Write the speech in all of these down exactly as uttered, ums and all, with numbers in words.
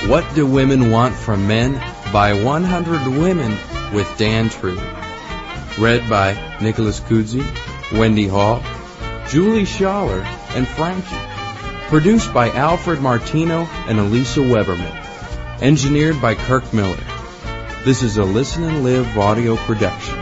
What Do Women Want from Men? By one hundred Women with Dan True. Read by Nicholas Kudzi, Wendy Hall, Julie Schaller, and Frankie. Produced by Alfred Martino and Elisa Weberman. Engineered by Kirk Miller. This is a Listen and Live audio production.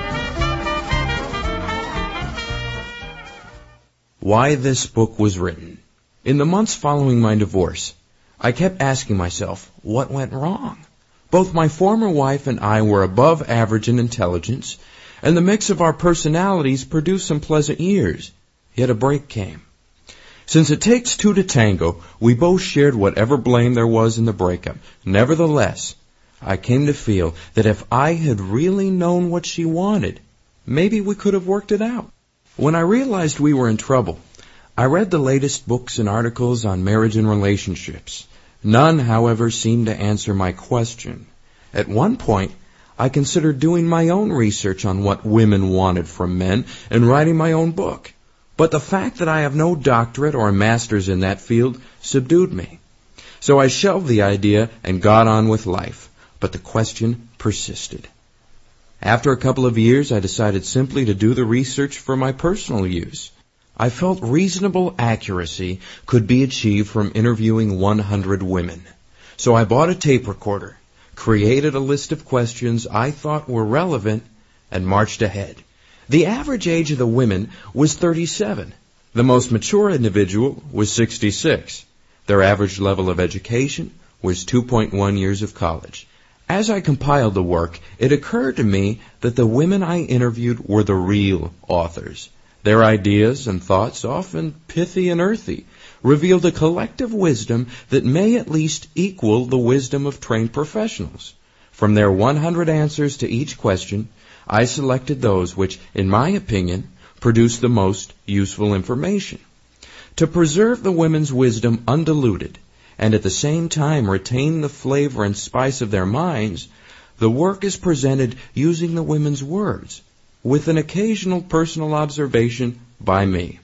Why this book was written. In the months following my divorce, I kept asking myself, what went wrong? Both my former wife and I were above average in intelligence, and the mix of our personalities produced some pleasant years. Yet a break came. Since it takes two to tango, we both shared whatever blame there was in the breakup. Nevertheless, I came to feel that if I had really known what she wanted, maybe we could have worked it out. When I realized we were in trouble, I read the latest books and articles on marriage and relationships. None, however, seemed to answer my question. At one point, I considered doing my own research on what women wanted from men and writing my own book. But the fact that I have no doctorate or a master's in that field subdued me. So I shelved the idea and got on with life. But the question persisted. After a couple of years, I decided simply to do the research for my personal use. I felt reasonable accuracy could be achieved from interviewing one hundred women. So I bought a tape recorder, created a list of questions I thought were relevant, and marched ahead. The average age of the women was thirty-seven. The most mature individual was sixty-six. Their average level of education was two point one years of college. As I compiled the work, it occurred to me that the women I interviewed were the real authors. Their ideas and thoughts, often pithy and earthy, revealed a collective wisdom that may at least equal the wisdom of trained professionals. From their one hundred answers to each question, I selected those which, in my opinion, produced the most useful information. To preserve the women's wisdom undiluted, and at the same time retain the flavor and spice of their minds, the work is presented using the women's words, with an occasional personal observation by me.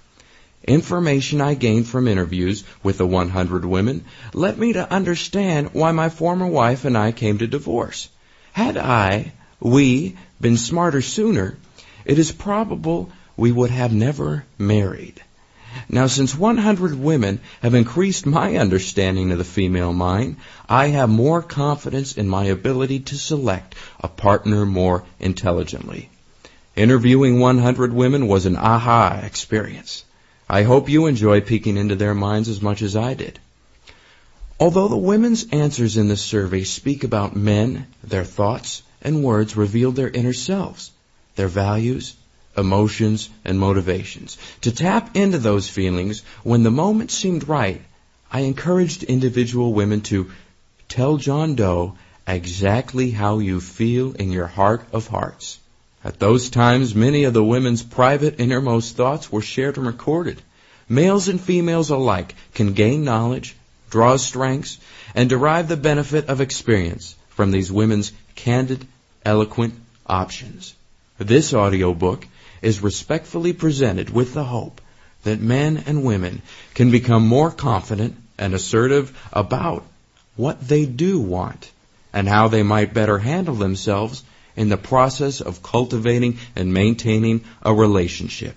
Information I gained from interviews with the one hundred women led me to understand why my former wife and I came to divorce. Had I, we, been smarter sooner, it is probable we would have never married. Now, since one hundred women have increased my understanding of the female mind, I have more confidence in my ability to select a partner more intelligently. Interviewing one hundred women was an aha experience. I hope you enjoy peeking into their minds as much as I did. Although the women's answers in this survey speak about men, their thoughts and words revealed their inner selves, their values, emotions, and motivations. To tap into those feelings when the moment seemed right, I encouraged individual women to tell John Doe exactly how you feel in your heart of hearts. At those times, many of the women's private innermost thoughts were shared and recorded. Males and females alike can gain knowledge, draw strengths, and derive the benefit of experience from these women's candid, eloquent options. This audiobook is respectfully presented with the hope that men and women can become more confident and assertive about what they do want and how they might better handle themselves in the process of cultivating and maintaining a relationship.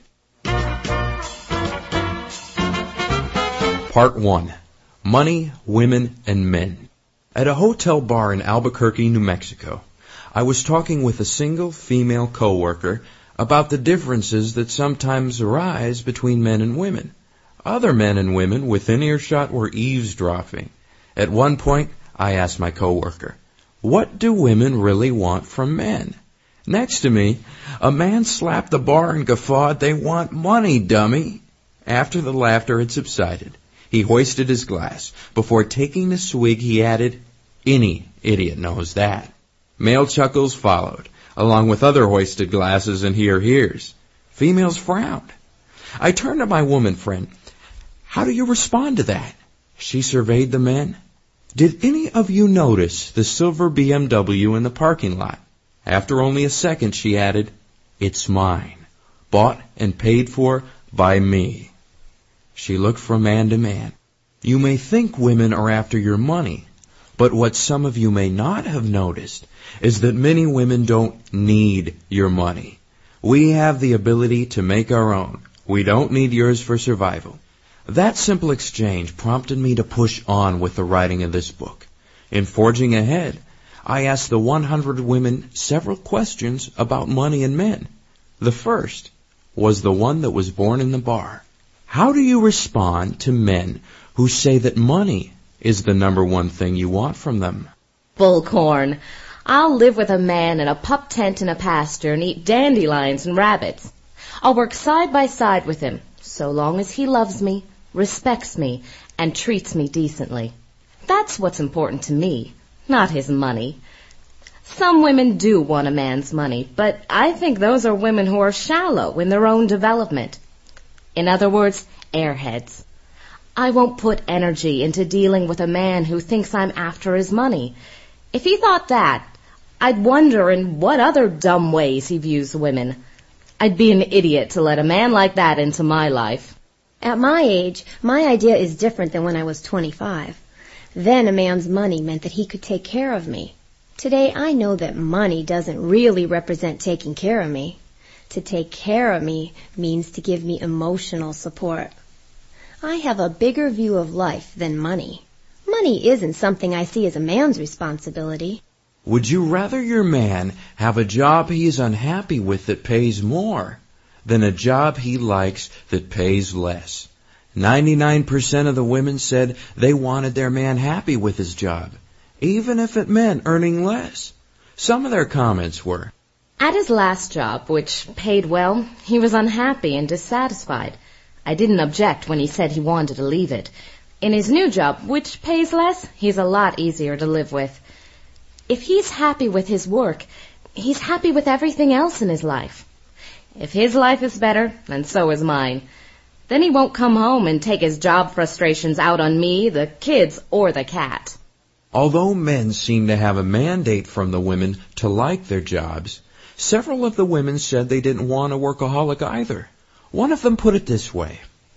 Part one. Money, Women, and Men. At a hotel bar in Albuquerque, New Mexico, I was talking with a single female coworker about the differences that sometimes arise between men and women. Other men and women within earshot were eavesdropping. At one point, I asked my coworker, "What do women really want from men?" Next to me, a man slapped the bar and guffawed, "They want money, dummy." After the laughter had subsided, he hoisted his glass. Before taking a swig, he added, "Any idiot knows that." Male chuckles followed, along with other hoisted glasses and hear-hears. Females frowned. I turned to my woman friend. "How do you respond to that?" She surveyed the men. "Did any of you notice the silver B M W in the parking lot?" After only a second, she added, "It's mine, bought and paid for by me." She looked from man to man. "You may think women are after your money, But what some of you may not have noticed is that many women don't need your money. We have the ability to make our own. We don't need yours for survival. That simple exchange prompted me to push on with the writing of this book. In forging ahead, I asked the one hundred women several questions about money and men. The first was the one that was born in the bar. How do you respond to men who say that money is the number one thing you want from them? Bullcorn. I'll live with a man in a pup tent in a pasture and eat dandelions and rabbits. I'll work side by side with him, so long as he loves me, respects me, and treats me decently. That's what's important to me, not his money. Some women do want a man's money, but I think those are women who are shallow in their own development. In other words, airheads. I won't put energy into dealing with a man who thinks I'm after his money. If he thought that, I'd wonder in what other dumb ways he views women. I'd be an idiot to let a man like that into my life. At my age, my idea is different than when I was twenty-five. Then a man's money meant that he could take care of me. Today I know that money doesn't really represent taking care of me. To take care of me means to give me emotional support. I have a bigger view of life than money. Money isn't something I see as a man's responsibility. Would you rather your man have a job he is unhappy with that pays more than a job he likes that pays less? ninety-nine percent of the women said they wanted their man happy with his job, even if it meant earning less. Some of their comments were, at his last job, which paid well, he was unhappy and dissatisfied. I didn't object when he said he wanted to leave it. In his new job, which pays less, he's a lot easier to live with. If he's happy with his work, he's happy with everything else in his life. If his life is better, then so is mine. Then he won't come home and take his job frustrations out on me, the kids, or the cat. Although men seem to have a mandate from the women to like their jobs, several of the women said they didn't want a workaholic either. One of them put it this way,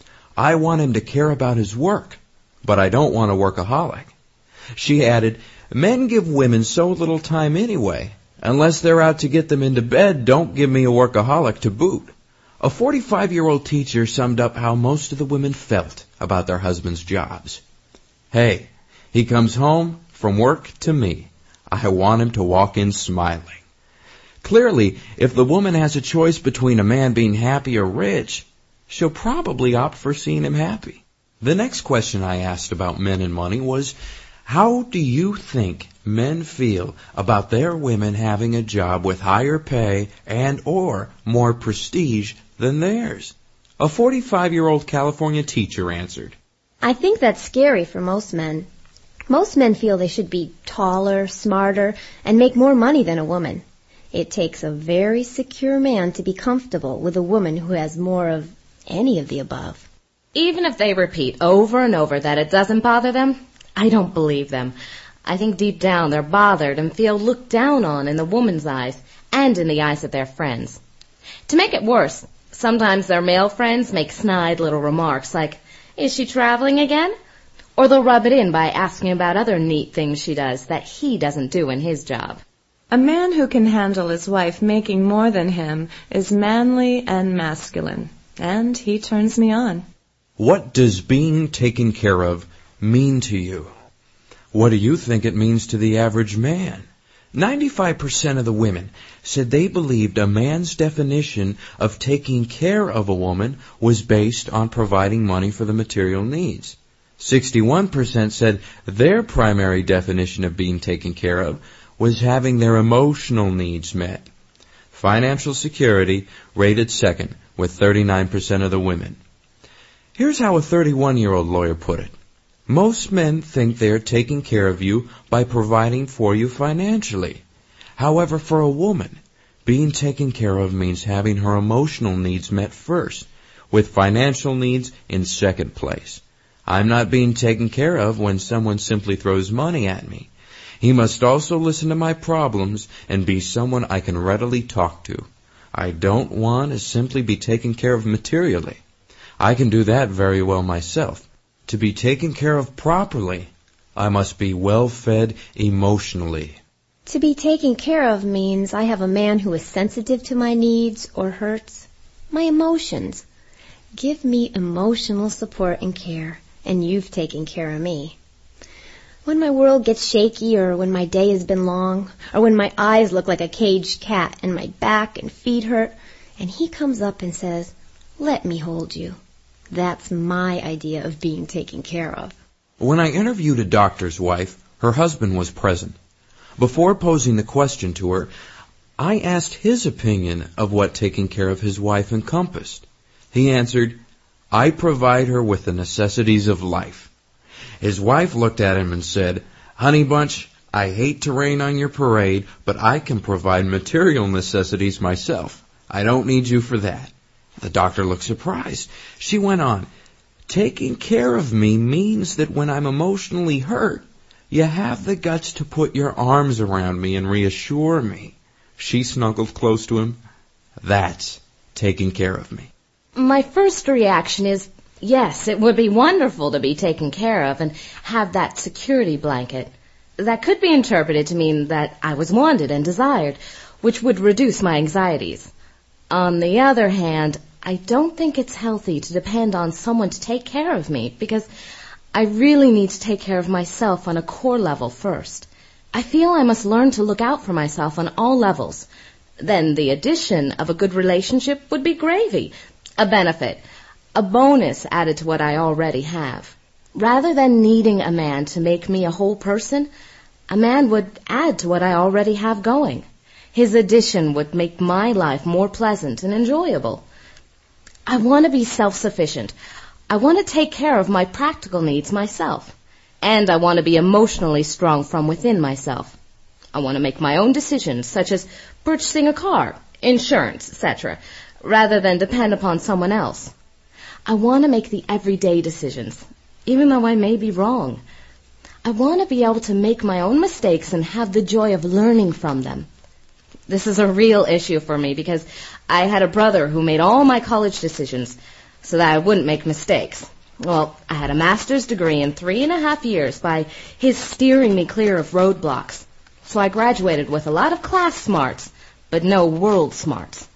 I want him to care about his work, but I don't want a workaholic. She added, men give women so little time anyway. Unless they're out to get them into bed, don't give me a workaholic to boot. A forty-five-year-old teacher summed up how most of the women felt about their husbands' jobs. Hey, he comes home from work to me. I want him to walk in smiling. Clearly, if the woman has a choice between a man being happy or rich, she'll probably opt for seeing him happy. The next question I asked about men and money was, how do you think men feel about their women having a job with higher pay and or more prestige than theirs? A forty-five-year-old California teacher answered, I think that's scary for most men. Most men feel they should be taller, smarter, and make more money than a woman. It takes a very secure man to be comfortable with a woman who has more of any of the above. Even if they repeat over and over that it doesn't bother them, I don't believe them. I think deep down they're bothered and feel looked down on in the woman's eyes and in the eyes of their friends. To make it worse, sometimes their male friends make snide little remarks like, is she traveling again? Or they'll rub it in by asking about other neat things she does that he doesn't do in his job. A man who can handle his wife making more than him is manly and masculine, and he turns me on. What does being taken care of mean to you? What do you think it means to the average man? ninety-five percent of the women said they believed a man's definition of taking care of a woman was based on providing money for the material needs. sixty-one percent said their primary definition of being taken care of was having their emotional needs met. Financial security rated second with thirty-nine percent of the women. Here's how a thirty-one-year-old lawyer put it. Most men think they are taking care of you by providing for you financially. However, for a woman, being taken care of means having her emotional needs met first, with financial needs in second place. I'm not being taken care of when someone simply throws money at me. He must also listen to my problems and be someone I can readily talk to. I don't want to simply be taken care of materially. I can do that very well myself. To be taken care of properly, I must be well fed emotionally. To be taken care of means I have a man who is sensitive to my needs or hurts, my emotions. Give me emotional support and care, and you've taken care of me. When my world gets shaky, or when my day has been long, or when my eyes look like a caged cat and my back and feet hurt, and he comes up and says, "Let me hold you." That's my idea of being taken care of. When I interviewed a doctor's wife, her husband was present. Before posing the question to her, I asked his opinion of what taking care of his wife encompassed. He answered, "I provide her with the necessities of life." His wife looked at him and said, "Honey bunch, I hate to rain on your parade, but I can provide material necessities myself. I don't need you for that." The doctor looked surprised. She went on, "Taking care of me means that when I'm emotionally hurt, you have the guts to put your arms around me and reassure me." She snuggled close to him. That's taking care of me. My first reaction is, yes, it would be wonderful to be taken care of and have that security blanket. That could be interpreted to mean that I was wanted and desired, which would reduce my anxieties. On the other hand, I don't think it's healthy to depend on someone to take care of me, because I really need to take care of myself on a core level first. I feel I must learn to look out for myself on all levels. Then the addition of a good relationship would be gravy, a benefit, a bonus added to what I already have. Rather than needing a man to make me a whole person, a man would add to what I already have going. His addition would make my life more pleasant and enjoyable. I want to be self-sufficient. I want to take care of my practical needs myself. And I want to be emotionally strong from within myself. I want to make my own decisions, such as purchasing a car, insurance, et cetera, rather than depend upon someone else. I want to make the everyday decisions, even though I may be wrong. I want to be able to make my own mistakes and have the joy of learning from them. This is a real issue for me because I had a brother who made all my college decisions so that I wouldn't make mistakes. Well, I had a master's degree in three and a half years by his steering me clear of roadblocks. So I graduated with a lot of class smarts, but no world smarts.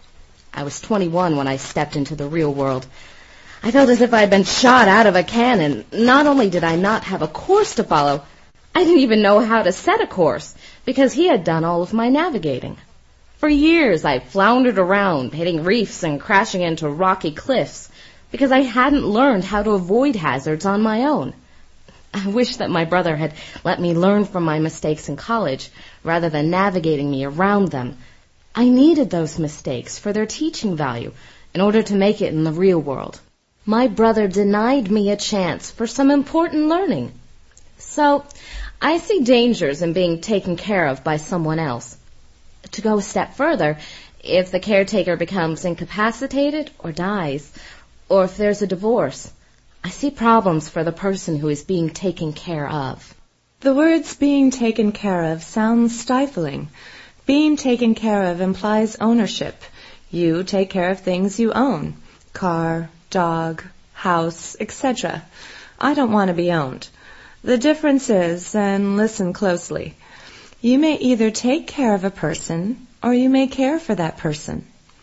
I was twenty-one when I stepped into the real world. I felt as if I had been shot out of a cannon. Not only did I not have a course to follow, I didn't even know how to set a course, because he had done all of my navigating. For years I floundered around, hitting reefs and crashing into rocky cliffs, because I hadn't learned how to avoid hazards on my own. I wish that my brother had let me learn from my mistakes in college, rather than navigating me around them. I needed those mistakes for their teaching value in order to make it in the real world. My brother denied me a chance for some important learning. So, I see dangers in being taken care of by someone else. To go a step further, if the caretaker becomes incapacitated or dies, or if there's a divorce, I see problems for the person who is being taken care of. The words being taken care of sounds stifling. Being taken care of implies ownership. You take care of things you own. Car, dog, house, et cetera. I don't want to be owned. The difference is, and listen closely, you may either take care of a person or you may care for that person.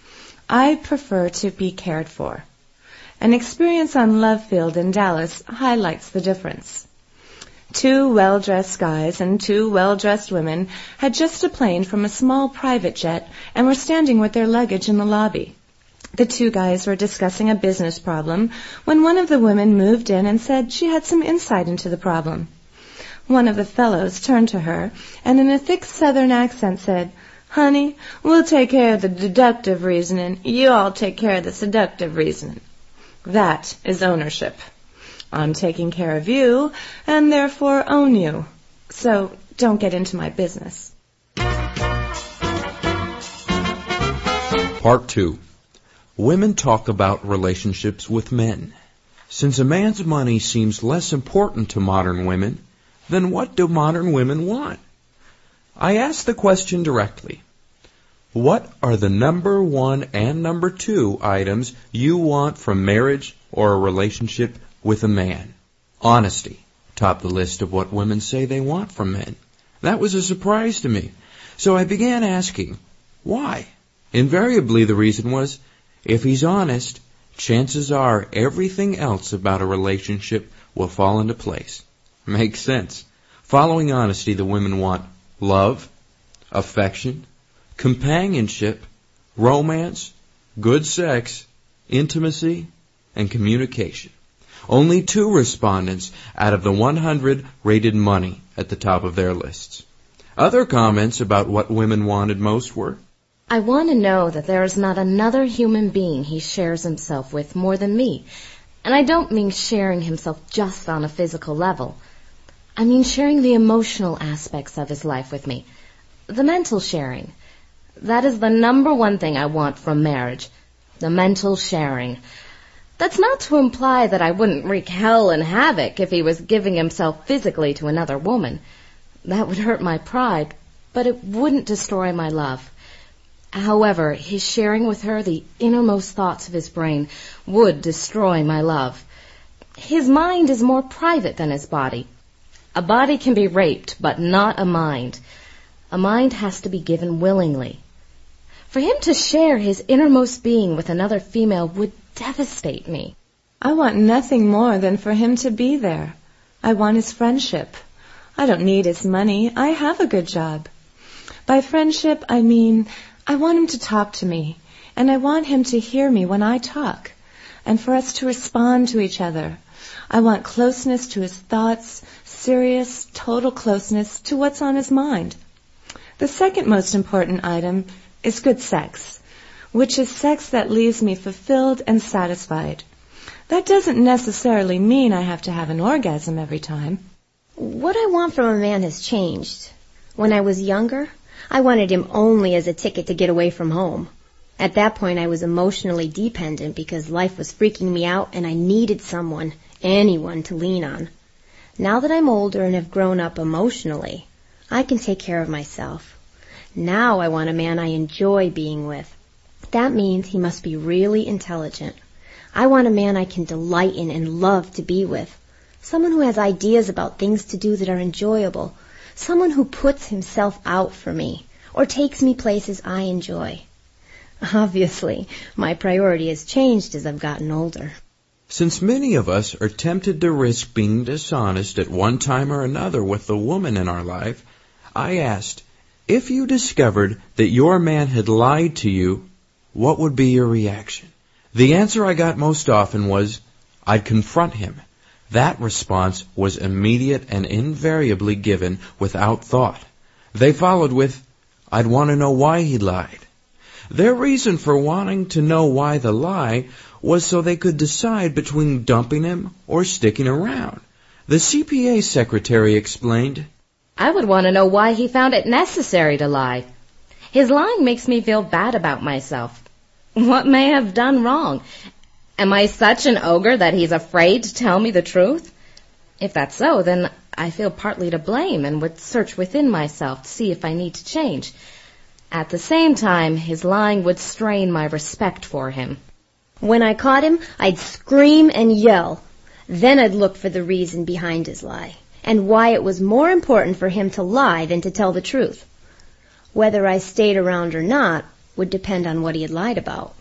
I prefer to be cared for. An experience on Love Field in Dallas highlights the difference. Two well-dressed guys and two well-dressed women had just deplaned from a small private jet and were standing with their luggage in the lobby. The two guys were discussing a business problem when one of the women moved in and said she had some insight into the problem. One of the fellows turned to her and in a thick southern accent said, "Honey, we'll take care of the deductive reasoning. You all take care of the seductive reasoning." That is ownership. I'm taking care of you and therefore own you. So don't get into my business. Part two. Women talk about relationships with men. Since a man's money seems less important to modern women, then what do modern women want? I ask the question directly. What are the number one and number two items you want from marriage or a relationship with a man? Honesty, topped the list of what women say they want from men. That was a surprise to me. So I began asking, why? Invariably the reason was, if he's honest, chances are everything else about a relationship will fall into place. Makes sense. Following honesty, the women want love, affection, companionship, romance, good sex, intimacy, and communication. Only two respondents out of the one hundred rated money at the top of their lists. Other comments about what women wanted most were, I want to know that there is not another human being he shares himself with more than me. And I don't mean sharing himself just on a physical level. I mean sharing the emotional aspects of his life with me. The mental sharing. That is the number one thing I want from marriage. The mental sharing. That's not to imply that I wouldn't wreak hell and havoc if he was giving himself physically to another woman. That would hurt my pride, but it wouldn't destroy my love. However, his sharing with her the innermost thoughts of his brain would destroy my love. His mind is more private than his body. A body can be raped, but not a mind. A mind has to be given willingly. For him to share his innermost being with another female would devastate me. I want nothing more than for him to be there. I want his friendship. I don't need his money. I have a good job. By friendship, I mean I want him to talk to me, and I want him to hear me when I talk, and for us to respond to each other. I want closeness to his thoughts, serious, total closeness to what's on his mind. The second most important item is good sex, which is sex that leaves me fulfilled and satisfied. That doesn't necessarily mean I have to have an orgasm every time. What I want from a man has changed. When I was younger, I wanted him only as a ticket to get away from home. At that point, I was emotionally dependent because life was freaking me out and I needed someone, anyone, to lean on. Now that I'm older and have grown up emotionally, I can take care of myself. Now I want a man I enjoy being with. That means he must be really intelligent. I want a man I can delight in and love to be with. Someone who has ideas about things to do that are enjoyable. Someone who puts himself out for me or takes me places I enjoy. Obviously, my priority has changed as I've gotten older. Since many of us are tempted to risk being dishonest at one time or another with the woman in our life, I asked, if you discovered that your man had lied to you, what would be your reaction? The answer I got most often was, I'd confront him. That response was immediate and invariably given without thought. They followed with, I'd want to know why he lied. Their reason for wanting to know why the lie was so they could decide between dumping him or sticking around. The C P A secretary explained, I would want to know why he found it necessary to lie. His lying makes me feel bad about myself. What may I have done wrong? Am I such an ogre that he's afraid to tell me the truth? If that's so, then I feel partly to blame and would search within myself to see if I need to change. At the same time, his lying would strain my respect for him. When I caught him, I'd scream and yell. Then I'd look for the reason behind his lie, and why it was more important for him to lie than to tell the truth. Whether I stayed around or not would depend on what he had lied about.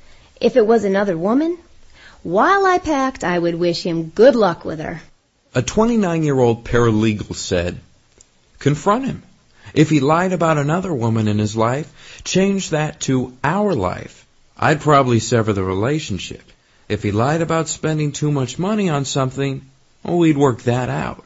If it was another woman, while I packed, I would wish him good luck with her. A twenty-nine-year-old paralegal said, confront him. If he lied about another woman in his life, change that to our life. I'd probably sever the relationship. If he lied about spending too much money on something, well, we'd work that out.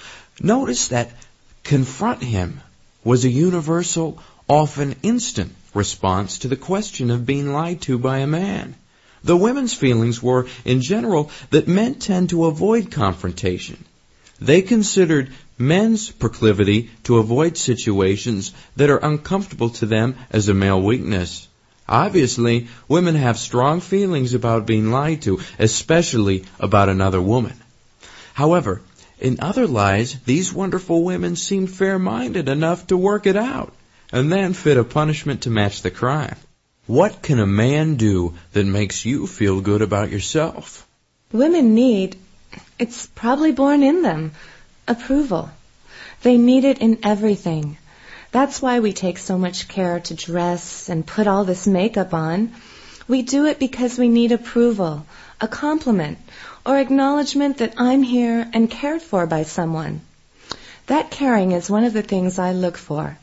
Notice that confront him was a universal, often instant response to the question of being lied to by a man. The women's feelings were, in general, that men tend to avoid confrontation. They considered men's proclivity to avoid situations that are uncomfortable to them as a male weakness. Obviously, women have strong feelings about being lied to, especially about another woman. However, in other lies, these wonderful women seemed fair-minded enough to work it out, and then fit a punishment to match the crime. What can a man do that makes you feel good about yourself? Women need, It's probably born in them. Approval. They need it in everything. That's why we take so much care to dress and put all this makeup on. We do it because we need approval, a compliment, or acknowledgement that I'm here and cared for by someone. That caring is one of the things I look for.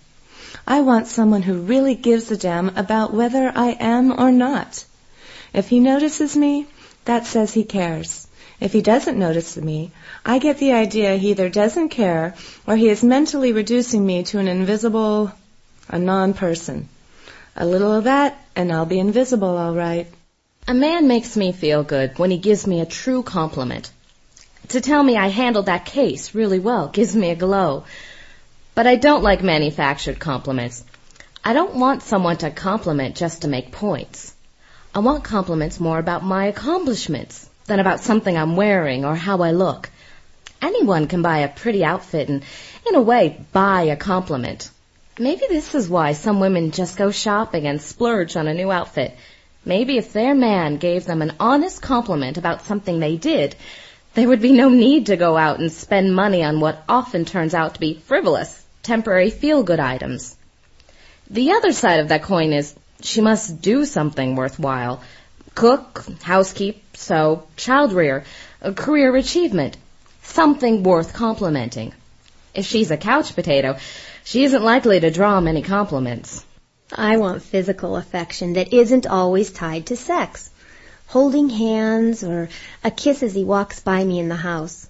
I want someone who really gives a damn about whether I am or not. If he notices me, that says he cares. If he doesn't notice me, I get the idea he either doesn't care or he is mentally reducing me to an invisible, a non-person. A little of that, and I'll be invisible, all right. A man makes me feel good when he gives me a true compliment. To tell me I handled that case really well gives me a glow. But I don't like manufactured compliments. I don't want someone to compliment just to make points. I want compliments more about my accomplishments than about something I'm wearing or how I look. Anyone can buy a pretty outfit and, in a way, buy a compliment. Maybe this is why some women just go shopping and splurge on a new outfit. Maybe if their man gave them an honest compliment about something they did, there would be no need to go out and spend money on what often turns out to be frivolous, temporary feel-good items. The other side of that coin is she must do something worthwhile. Cook, housekeep, sew, child rear, a career achievement. Something worth complimenting. If she's a couch potato, she isn't likely to draw many compliments. I want physical affection that isn't always tied to sex. Holding hands or a kiss as he walks by me in the house.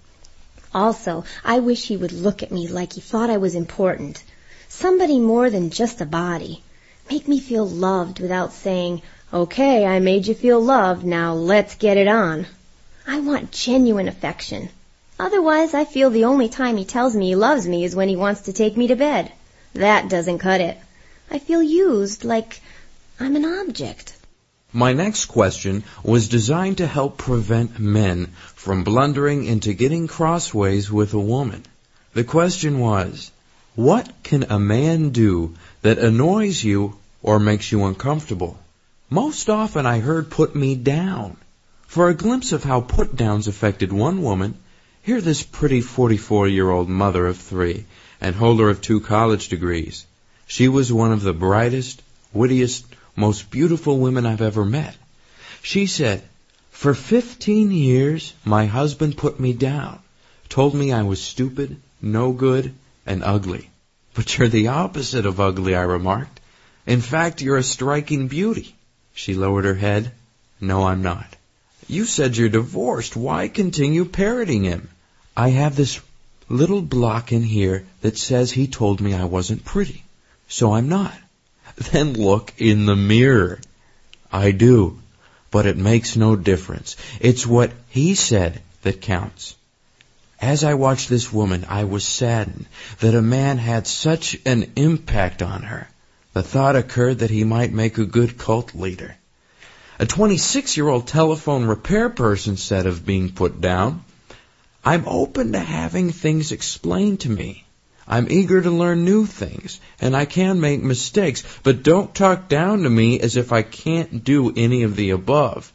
Also, I wish he would look at me like he thought I was important. Somebody more than just a body. Make me feel loved without saying, "Okay, I made you feel loved, now let's get it on." I want genuine affection. Otherwise, I feel the only time he tells me he loves me is when he wants to take me to bed. That doesn't cut it. I feel used, like I'm an object. My next question was designed to help prevent men from blundering into getting crossways with a woman. The question was, what can a man do that annoys you or makes you uncomfortable? Most often I heard put me down. For a glimpse of how put-downs affected one woman, hear this pretty forty-four-year-old mother of three and holder of two college degrees. She was one of the brightest, wittiest, most beautiful women I've ever met. She said, "For fifteen years, my husband put me down, told me I was stupid, no good, and ugly." "But you're the opposite of ugly," I remarked. "In fact, you're a striking beauty." She lowered her head. "No, I'm not." "You said you're divorced. Why continue parroting him?" "I have this little block in here that says he told me I wasn't pretty, so I'm not." "Then look in the mirror." "I do, but it makes no difference. It's what he said that counts." As I watched this woman, I was saddened that a man had such an impact on her. The thought occurred that he might make a good cult leader. A twenty-six-year-old telephone repair person said of being put down, "I'm open to having things explained to me. I'm eager to learn new things, and I can make mistakes, but don't talk down to me as if I can't do any of the above.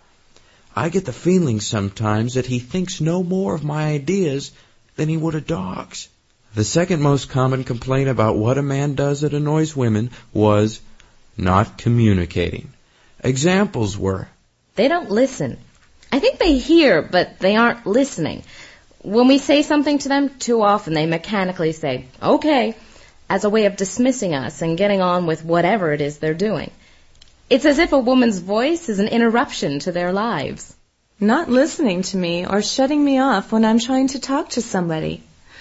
I get the feeling sometimes that he thinks no more of my ideas than he would a dog's." The second most common complaint about what a man does that annoys women was not communicating. Examples were, They don't listen. I think they hear, but they aren't listening. When we say something to them, too often they mechanically say, "Okay," as a way of dismissing us and getting on with whatever it is they're doing. It's as if a woman's voice is an interruption to their lives. Not listening to me or shutting me off when I'm trying to talk to somebody.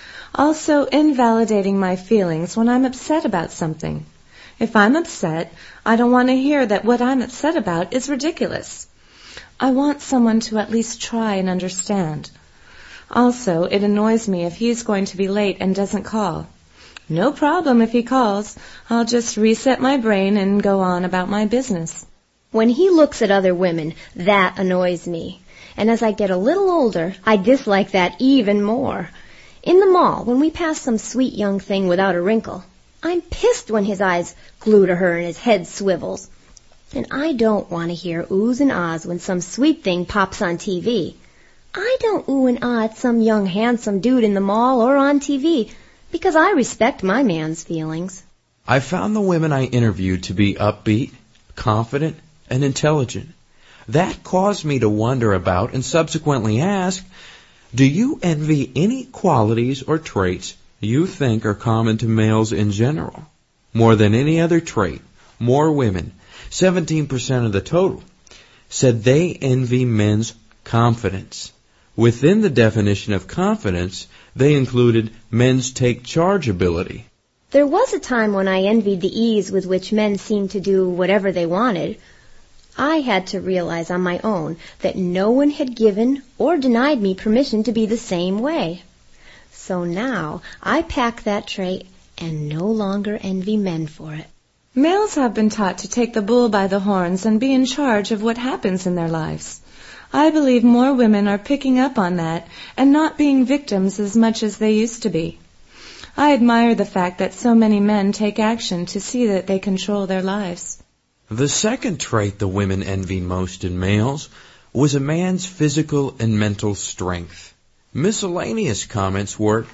Also invalidating my feelings when I'm upset about something. If I'm upset, I don't want to hear that what I'm upset about is ridiculous. I want someone to at least try and understand. Also, it annoys me if he's going to be late and doesn't call. No problem if he calls. I'll just reset my brain and go on about my business. When he looks at other women, that annoys me. And as I get a little older, I dislike that even more. In the mall, when we pass some sweet young thing without a wrinkle, I'm pissed when his eyes glue to her and his head swivels. And I don't want to hear oohs and ahs when some sweet thing pops on T V. I don't ooh and ah at some young handsome dude in the mall or on T V, because I respect my man's feelings. I found the women I interviewed to be upbeat, confident, and intelligent. That caused me to wonder about and subsequently ask, do you envy any qualities or traits you think are common to males in general? More than any other trait, more women, seventeen percent of the total, said they envy men's confidence. Within the definition of confidence, they included men's take-charge ability. There was a time when I envied the ease with which men seemed to do whatever they wanted. I had to realize on my own that no one had given or denied me permission to be the same way. So now I pack that trait and no longer envy men for it. Males have been taught to take the bull by the horns and be in charge of what happens in their lives. I believe more women are picking up on that and not being victims as much as they used to be. I admire the fact that so many men take action to see that they control their lives. The second trait the women envy most in males was a man's physical and mental strength. Miscellaneous comments were,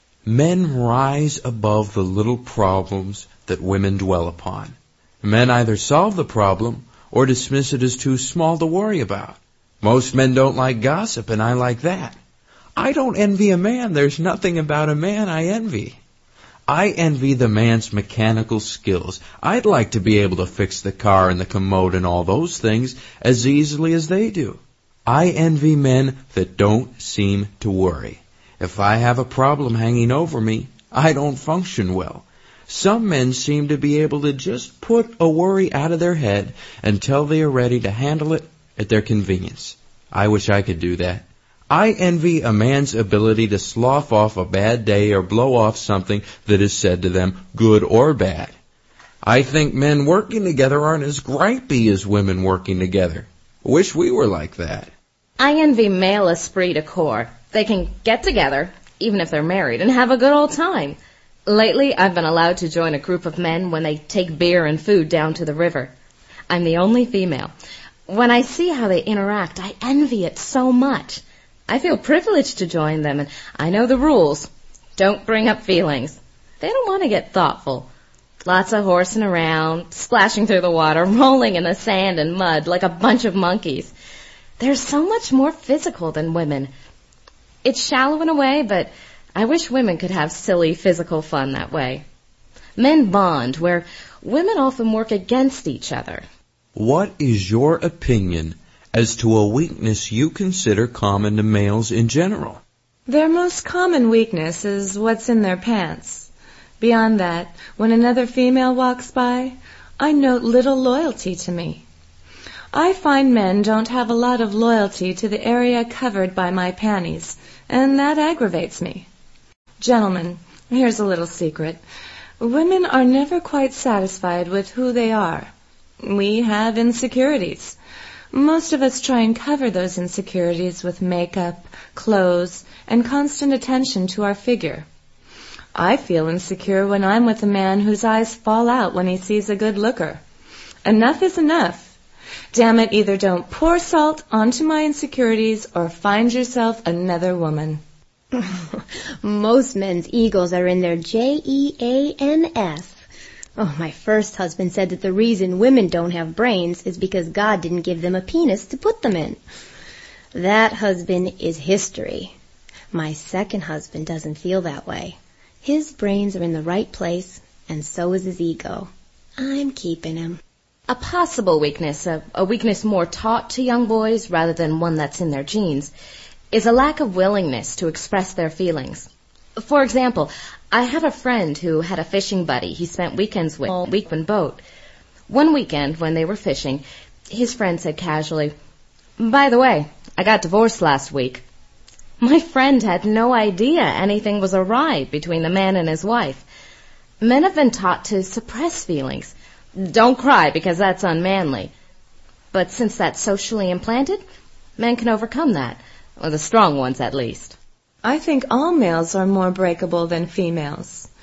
men rise above the little problems that women dwell upon. Men either solve the problem or dismiss it as too small to worry about. Most men don't like gossip, and I like that. I don't envy a man. There's nothing about a man I envy. I envy the man's mechanical skills. I'd like to be able to fix the car and the commode and all those things as easily as they do. I envy men that don't seem to worry. If I have a problem hanging over me, I don't function well. Some men seem to be able to just put a worry out of their head until they are ready to handle it at their convenience. I wish I could do that. I envy a man's ability to slough off a bad day or blow off something that is said to them, good or bad. I think men working together aren't as gripey as women working together. Wish we were like that. I envy male esprit de corps. They can get together, even if they're married, and have a good old time. Lately, I've been allowed to join a group of men when they take beer and food down to the river. I'm the only female. When I see how they interact, I envy it so much. I feel privileged to join them, and I know the rules. Don't bring up feelings. They don't want to get thoughtful. Lots of horsing around, splashing through the water, rolling in the sand and mud like a bunch of monkeys. They're so much more physical than women. It's shallow in a way, but I wish women could have silly physical fun that way. Men bond, where women often work against each other. What is your opinion as to a weakness you consider common to males in general? Their most common weakness is what's in their pants. Beyond that, when another female walks by, I note little loyalty to me. I find men don't have a lot of loyalty to the area covered by my panties, and that aggravates me. Gentlemen, here's a little secret. Women are never quite satisfied with who they are. We have insecurities. Most of us try and cover those insecurities with makeup, clothes, and constant attention to our figure. I feel insecure when I'm with a man whose eyes fall out when he sees a good looker. Enough is enough. Damn it, either don't pour salt onto my insecurities or find yourself another woman. Most men's egos are in their J E A N S. Oh, my first husband said that the reason women don't have brains is because God didn't give them a penis to put them in. That husband is history. My second husband doesn't feel that way. His brains are in the right place, and so is his ego. I'm keeping him. A possible weakness, a, a weakness more taught to young boys rather than one that's in their genes, is a lack of willingness to express their feelings. For example, I have a friend who had a fishing buddy he spent weekends with all week on boat. One weekend, when they were fishing, his friend said casually, "By the way, I got divorced last week." My friend had no idea anything was awry between the man and his wife. Men have been taught to suppress feelings. Don't cry because that's unmanly. But since that's socially implanted, men can overcome that, or the strong ones at least. I think all males are more breakable than females.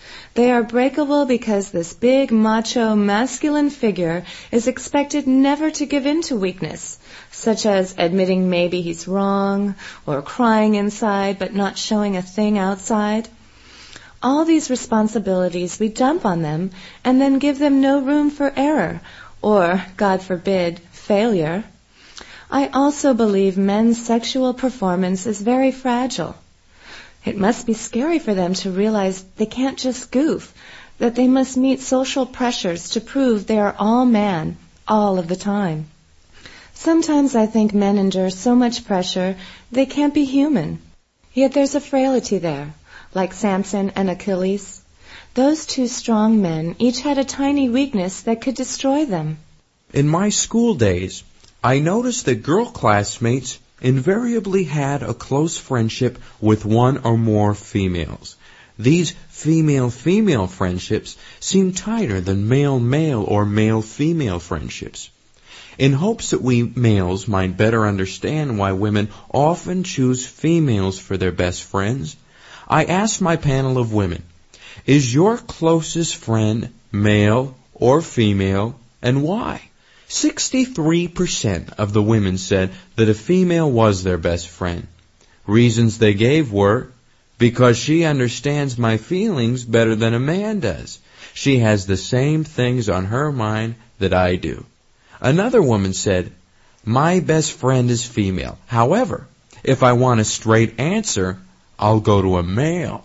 They are breakable because this big, macho, masculine figure is expected never to give in to weakness, such as admitting maybe he's wrong, or crying inside but not showing a thing outside. All these responsibilities we dump on them and then give them no room for error, or, God forbid, failure. I also believe men's sexual performance is very fragile. It must be scary for them to realize they can't just goof, that they must meet social pressures to prove they are all man, all of the time. Sometimes I think men endure so much pressure they can't be human. Yet there's a frailty there, like Samson and Achilles. Those two strong men each had a tiny weakness that could destroy them. In my school days, I noticed that girl classmates invariably had a close friendship with one or more females. These female-female friendships seemed tighter than male-male or male-female friendships. In hopes that we males might better understand why women often choose females for their best friends, I asked my panel of women, is your closest friend male or female, and why? sixty-three percent of the women said that a female was their best friend. Reasons they gave were, because she understands my feelings better than a man does. She has the same things on her mind that I do. Another woman said, my best friend is female. However, if I want a straight answer, I'll go to a male.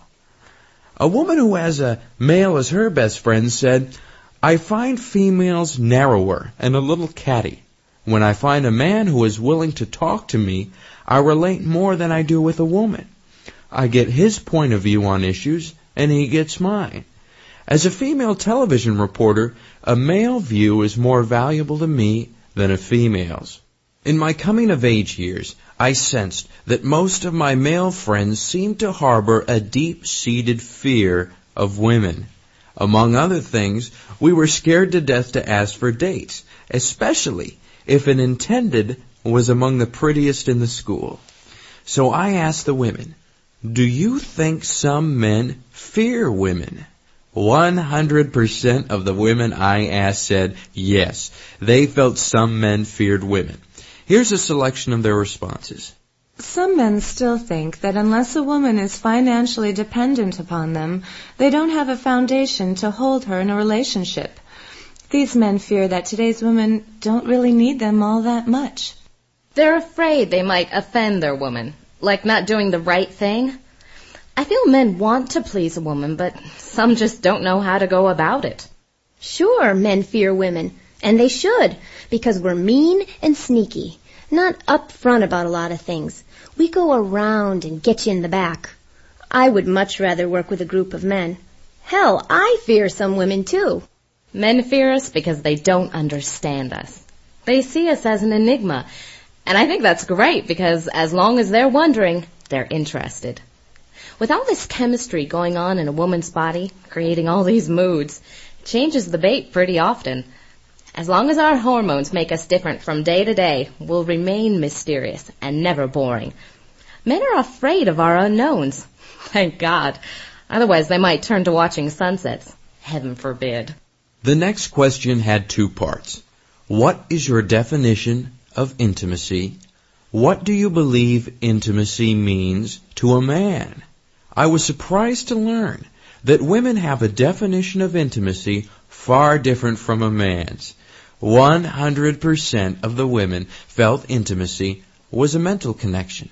A woman who has a male as her best friend said, I find females narrower and a little catty. When I find a man who is willing to talk to me, I relate more than I do with a woman. I get his point of view on issues, and he gets mine. As a female television reporter, a male view is more valuable to me than a female's. In my coming-of-age years, I sensed that most of my male friends seemed to harbor a deep-seated fear of women. Among other things, we were scared to death to ask for dates, especially if an intended was among the prettiest in the school. So I asked the women, do you think some men fear women? one hundred percent of the women I asked said yes, they felt some men feared women. Here's a selection of their responses. Some men still think that unless a woman is financially dependent upon them, they don't have a foundation to hold her in a relationship. These men fear that today's women don't really need them all that much. They're afraid they might offend their woman, like not doing the right thing. I feel men want to please a woman, but some just don't know how to go about it. Sure, men fear women, and they should, because we're mean and sneaky, not upfront about a lot of things. We go around and get you in the back. I would much rather work with a group of men. Hell, I fear some women too. Men fear us because they don't understand us. They see us as an enigma, and I think that's great because as long as they're wondering, they're interested. With all this chemistry going on in a woman's body, creating all these moods, it changes the bait pretty often. As long as our hormones make us different from day to day, we'll remain mysterious and never boring. Men are afraid of our unknowns. Thank God. Otherwise, they might turn to watching sunsets. Heaven forbid. The next question had two parts. What is your definition of intimacy? What do you believe intimacy means to a man? I was surprised to learn that women have a definition of intimacy far different from a man's. one hundred percent of the women felt intimacy was a mental connection.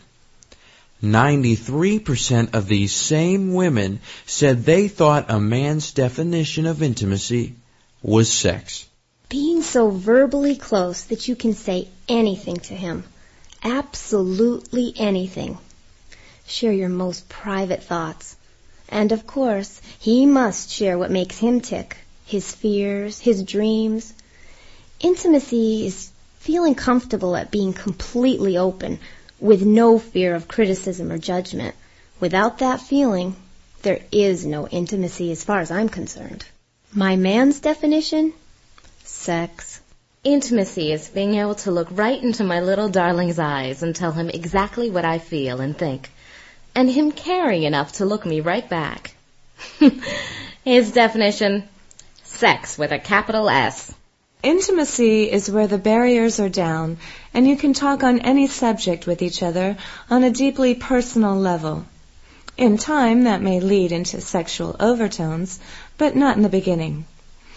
ninety-three percent of these same women said they thought a man's definition of intimacy was sex. Being so verbally close that you can say anything to him. Absolutely anything. Share your most private thoughts. And of course, he must share what makes him tick. His fears, his dreams. Intimacy is feeling comfortable at being completely open, with no fear of criticism or judgment. Without that feeling, there is no intimacy as far as I'm concerned. My man's definition? Sex. Intimacy is being able to look right into my little darling's eyes and tell him exactly what I feel and think, and him caring enough to look me right back. His definition, sex with a capital S. Intimacy is where the barriers are down and you can talk on any subject with each other on a deeply personal level. In time, that may lead into sexual overtones, but not in the beginning.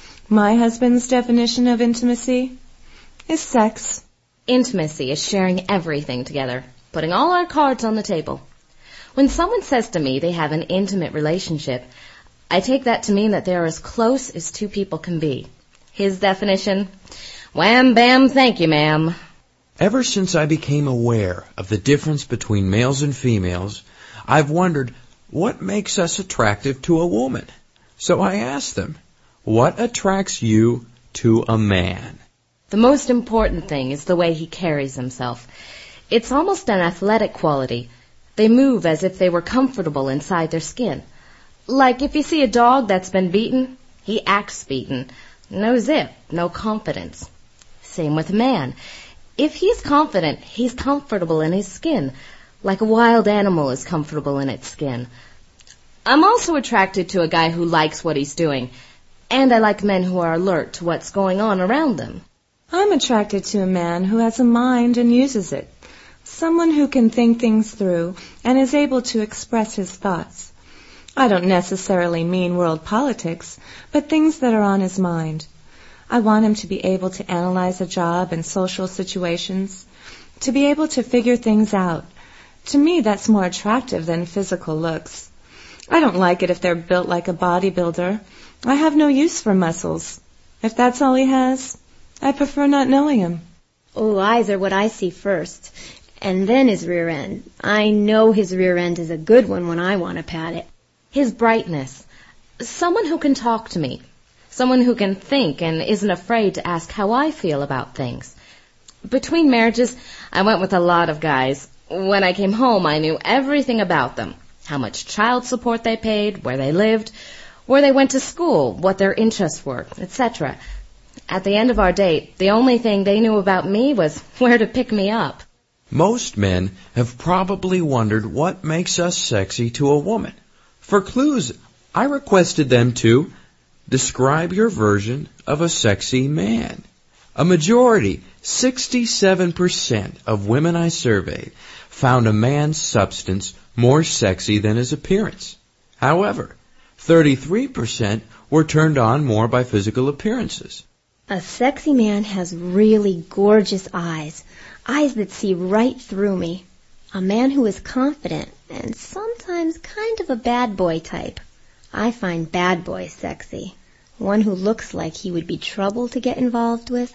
My husband's definition of intimacy is sex. Intimacy is sharing everything together, putting all our cards on the table. When someone says to me they have an intimate relationship, I take that to mean that they are as close as two people can be. His definition, wham, bam, thank you, ma'am. Ever since I became aware of the difference between males and females, I've wondered what makes us attractive to a woman. So I asked them, what attracts you to a man? The most important thing is the way he carries himself. It's almost an athletic quality. They move as if they were comfortable inside their skin. Like if you see a dog that's been beaten, he acts beaten. No zip, no confidence. Same with a man. If he's confident, he's comfortable in his skin, like a wild animal is comfortable in its skin. I'm also attracted to a guy who likes what he's doing, and I like men who are alert to what's going on around them. I'm attracted to a man who has a mind and uses it. Someone who can think things through and is able to express his thoughts. I don't necessarily mean world politics, but things that are on his mind. I want him to be able to analyze a job and social situations, to be able to figure things out. To me, that's more attractive than physical looks. I don't like it if they're built like a bodybuilder. I have no use for muscles. If that's all he has, I prefer not knowing him. Oh, eyes are what I see first, and then his rear end. I know his rear end is a good one when I want to pat it. His brightness. Someone who can talk to me. Someone who can think and isn't afraid to ask how I feel about things. Between marriages, I went with a lot of guys. When I came home, I knew everything about them. How much child support they paid, where they lived, where they went to school, what their interests were, et cetera. At the end of our date, the only thing they knew about me was where to pick me up. Most men have probably wondered what makes us sexy to a woman. For clues, I requested them to describe your version of a sexy man. A majority, sixty-seven percent of women I surveyed, found a man's substance more sexy than his appearance. However, thirty-three percent were turned on more by physical appearances. A sexy man has really gorgeous eyes, eyes that see right through me. A man who is confident and sometimes kind of a bad boy type. I find bad boys sexy. One who looks like he would be trouble to get involved with.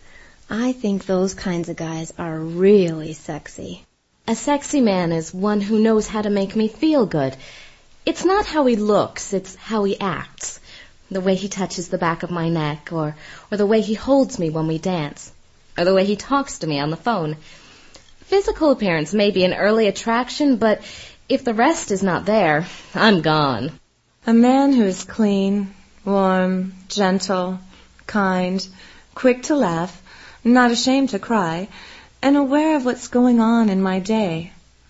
I think those kinds of guys are really sexy. A sexy man is one who knows how to make me feel good. It's not how he looks, it's how he acts. The way he touches the back of my neck, or, or the way he holds me when we dance, or the way he talks to me on the phone. Physical appearance may be an early attraction, but if the rest is not there, I'm gone. A man who is clean, warm, gentle, kind, quick to laugh, not ashamed to cry, and aware of what's going on in my day.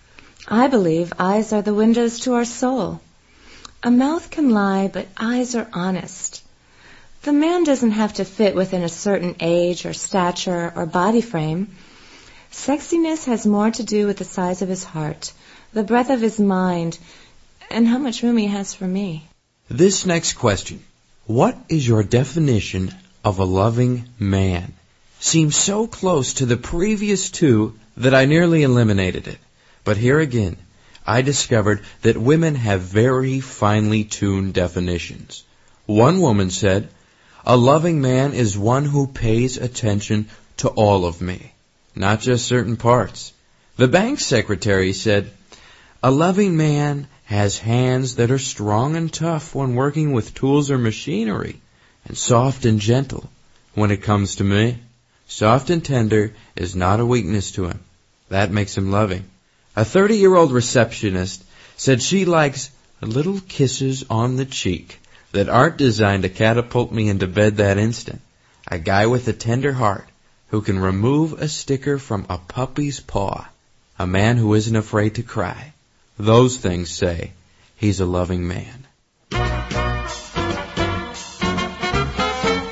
I believe eyes are the windows to our soul. A mouth can lie, but eyes are honest. The man doesn't have to fit within a certain age or stature or body frame. Sexiness has more to do with the size of his heart, the breadth of his mind, and how much room he has for me. This next question, what is your definition of a loving man? Seems so close to the previous two that I nearly eliminated it. But here again, I discovered that women have very finely tuned definitions. One woman said, a loving man is one who pays attention to all of me, not just certain parts. The bank secretary said, a loving man has hands that are strong and tough when working with tools or machinery, and soft and gentle when it comes to me. Soft and tender is not a weakness to him. That makes him loving. A thirty-year-old receptionist said she likes little kisses on the cheek that aren't designed to catapult me into bed that instant. A guy with a tender heart who can remove a sticker from a puppy's paw. A man who isn't afraid to cry. Those things say he's a loving man.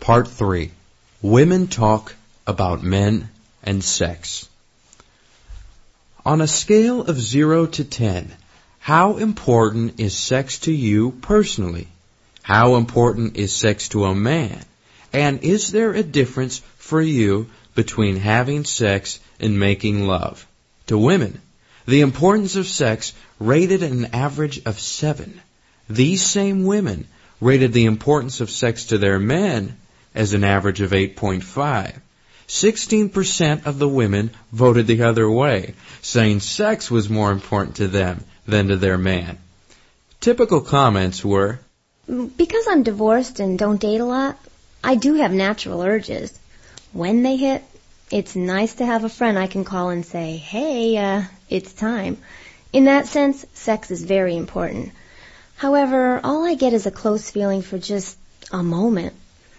Part three. Women Talk About Men and Sex. On a scale of zero to ten, how important is sex to you personally? How important is sex to a man? And is there a difference for you between having sex and making love? To women, the importance of sex rated at an average of seven. These same women rated the importance of sex to their men as an average of eight point five. sixteen percent of the women voted the other way, saying sex was more important to them than to their man. Typical comments were, because I'm divorced and don't date a lot, I do have natural urges. When they hit, it's nice to have a friend I can call and say, hey, uh, it's time. In that sense, sex is very important. However, all I get is a close feeling for just a moment.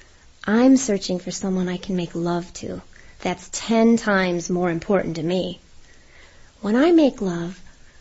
I'm searching for someone I can make love to. That's ten times more important to me. When I make love,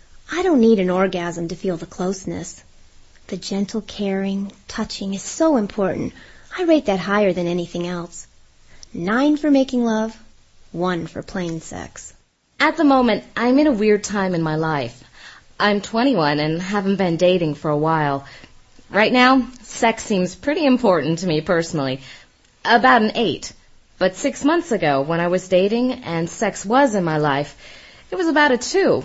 I don't need an orgasm to feel the closeness. The gentle caring, touching is so important. I rate that higher than anything else. Nine for making love, one for plain sex. At the moment, I'm in a weird time in my life. I'm twenty-one and haven't been dating for a while. Right now, sex seems pretty important to me personally. About an eight. But six months ago, when I was dating and sex was in my life, it was about a two.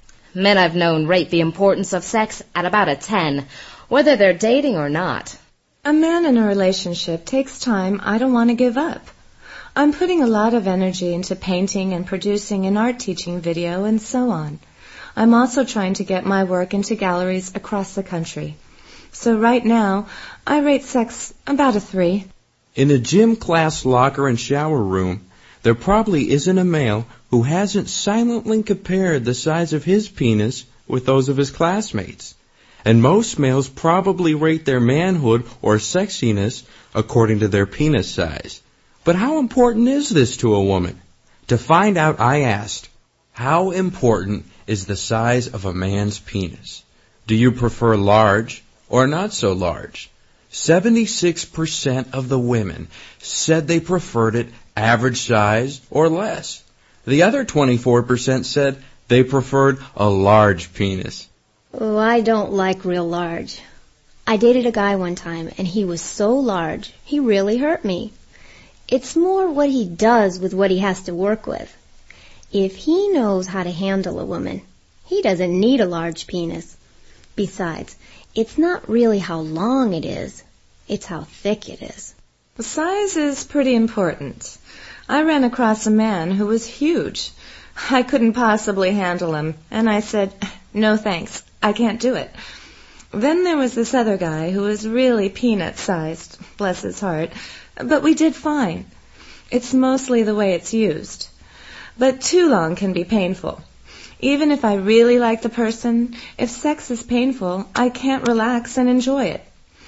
Men I've known rate the importance of sex at about a ten, whether they're dating or not. A man in a relationship takes time I don't want to give up. I'm putting a lot of energy into painting and producing an art teaching video and so on. I'm also trying to get my work into galleries across the country. So right now, I rate sex about a three. In a gym class locker and shower room, there probably isn't a male who hasn't silently compared the size of his penis with those of his classmates. And most males probably rate their manhood or sexiness according to their penis size. But how important is this to a woman? To find out, I asked, how important is the size of a man's penis? Do you prefer large or not so large? seventy-six percent of the women said they preferred it average size or less. The other twenty-four percent said they preferred a large penis. Oh, I don't like real large. I dated a guy one time, and he was so large, he really hurt me. It's more what he does with what he has to work with. If he knows how to handle a woman, he doesn't need a large penis. Besides, it's not really how long it is, it's how thick it is. Size is pretty important. I ran across a man who was huge. I couldn't possibly handle him, and I said, no thanks, I can't do it. Then there was this other guy who was really peanut-sized, bless his heart, but we did fine. It's mostly the way it's used. But too long can be painful. Even if I really like the person, if sex is painful, I can't relax and enjoy it.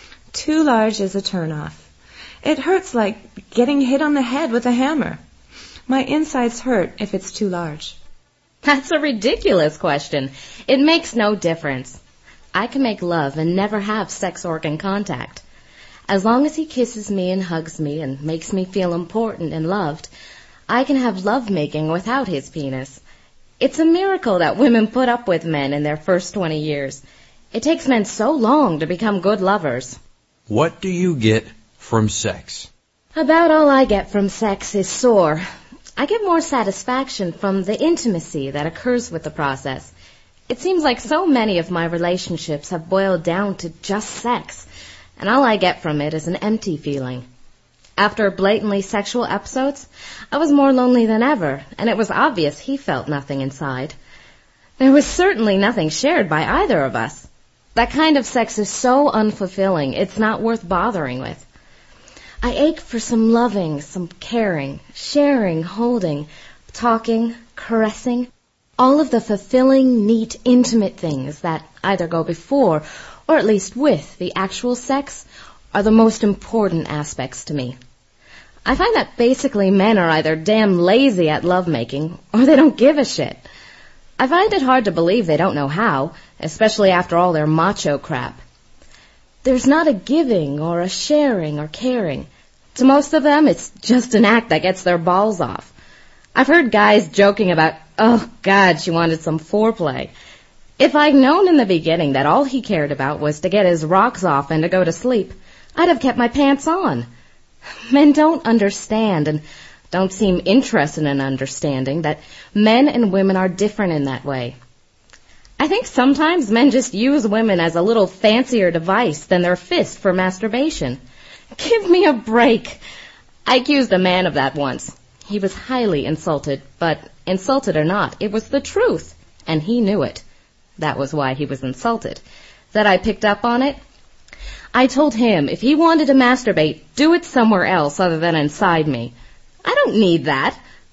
Too large is a turn-off. It hurts like getting hit on the head with a hammer. My insides hurt if it's too large. That's a ridiculous question. It makes no difference. I can make love and never have sex organ contact. As long as he kisses me and hugs me and makes me feel important and loved, I can have lovemaking without his penis. It's a miracle that women put up with men in their first twenty years. It takes men so long to become good lovers. What do you get from sex? About all I get from sex is sore. I get more satisfaction from the intimacy that occurs with the process. It seems like so many of my relationships have boiled down to just sex, and all I get from it is an empty feeling. After blatantly sexual episodes, I was more lonely than ever, and it was obvious he felt nothing inside. There was certainly nothing shared by either of us. That kind of sex is so unfulfilling, it's not worth bothering with. I ache for some loving, some caring, sharing, holding, talking, caressing, all of the fulfilling, neat, intimate things that either go before or at least with the actual sex are the most important aspects to me. I find that basically men are either damn lazy at lovemaking or they don't give a shit. I find it hard to believe they don't know how, especially after all their macho crap. There's not a giving or a sharing or caring. To most of them, it's just an act that gets their balls off. I've heard guys joking about, oh, God, she wanted some foreplay. If I'd known in the beginning that all he cared about was to get his rocks off and to go to sleep, I'd have kept my pants on. Men don't understand and don't seem interested in understanding that men and women are different in that way. I think sometimes men just use women as a little fancier device than their fist for masturbation. Give me a break. I accused a man of that once. He was highly insulted, but insulted or not, it was the truth, and he knew it. That was why he was insulted. That I picked up on it? I told him if he wanted to masturbate, do it somewhere else other than inside me. I don't need that.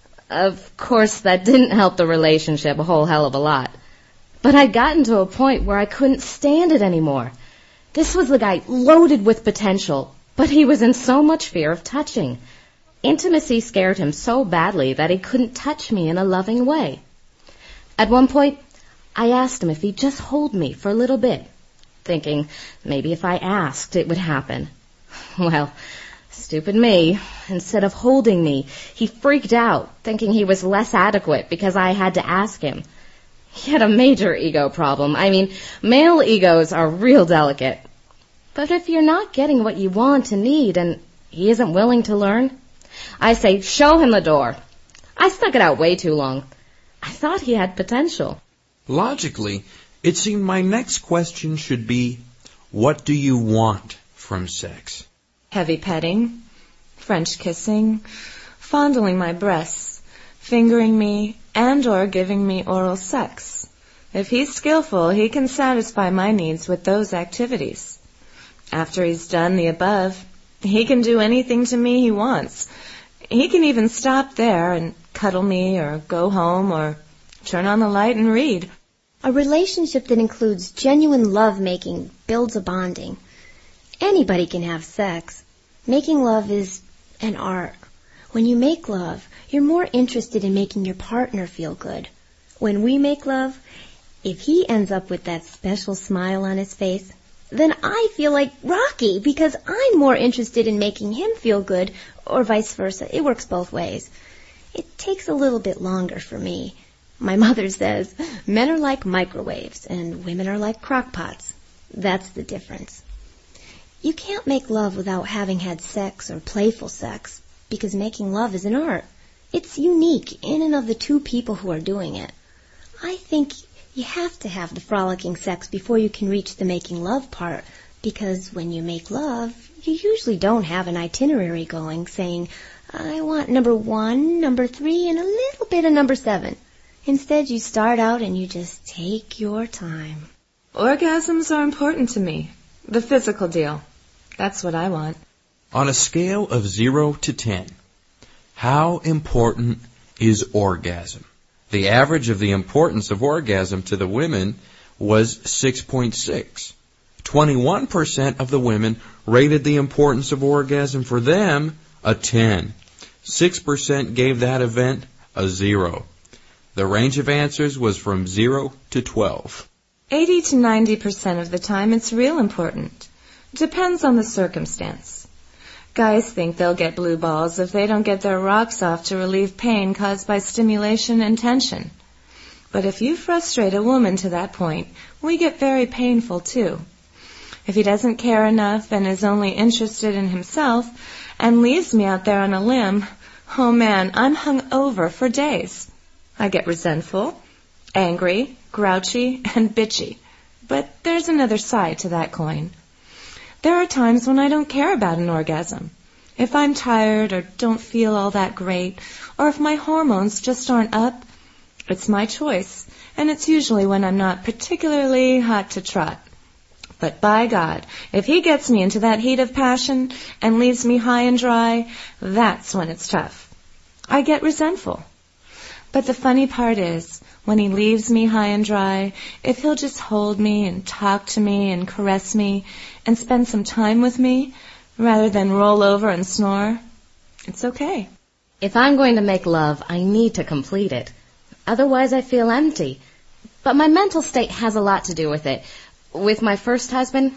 Of course, that didn't help the relationship a whole hell of a lot. But I'd gotten to a point where I couldn't stand it anymore. This was the guy loaded with potential, but he was in so much fear of touching. Intimacy scared him so badly that he couldn't touch me in a loving way. At one point, I asked him if he'd just hold me for a little bit, thinking maybe if I asked it would happen. Well, stupid me. Instead of holding me, he freaked out, thinking he was less adequate because I had to ask him. He had a major ego problem. I mean, male egos are real delicate. But if you're not getting what you want and need and he isn't willing to learn, I say, show him the door. I stuck it out way too long. I thought he had potential. Logically, it seemed my next question should be, what do you want from sex? Heavy petting, French kissing, fondling my breasts, fingering me, and or giving me oral sex. If he's skillful, he can satisfy my needs with those activities. After he's done the above, he can do anything to me he wants. He can even stop there and cuddle me or go home or turn on the light and read. A relationship that includes genuine love-making builds a bonding. Anybody can have sex. Making love is an art. When you make love, you're more interested in making your partner feel good. When we make love, if he ends up with that special smile on his face, then I feel like Rocky because I'm more interested in making him feel good, or vice versa. It works both ways. It takes a little bit longer for me. My mother says men are like microwaves and women are like crock pots. That's the difference. You can't make love without having had sex or playful sex because making love is an art. It's unique in and of the two people who are doing it. I think you have to have the frolicking sex before you can reach the making love part, because when you make love, you usually don't have an itinerary going saying, I want number one, number three, and a little bit of number seven. Instead, you start out and you just take your time. Orgasms are important to me. The physical deal. That's what I want. On a scale of zero to ten, how important is orgasm? The average of the importance of orgasm to the women was six point six. twenty-one percent of the women rated the importance of orgasm for them a ten. six percent gave that event a zero. The range of answers was from zero to twelve. eighty to ninety percent of the time it's real important. Depends on the circumstance. Guys think they'll get blue balls if they don't get their rocks off to relieve pain caused by stimulation and tension. But if you frustrate a woman to that point, we get very painful too. If he doesn't care enough and is only interested in himself and leaves me out there on a limb, oh man, I'm hung over for days. I get resentful, angry, grouchy, and bitchy. But there's another side to that coin. There are times when I don't care about an orgasm. If I'm tired or don't feel all that great, or if my hormones just aren't up, it's my choice, and it's usually when I'm not particularly hot to trot. But by God, if he gets me into that heat of passion and leaves me high and dry, that's when it's tough. I get resentful. But the funny part is, when he leaves me high and dry, if he'll just hold me and talk to me and caress me and spend some time with me, rather than roll over and snore, it's okay. If I'm going to make love, I need to complete it. Otherwise, I feel empty. But my mental state has a lot to do with it. With my first husband,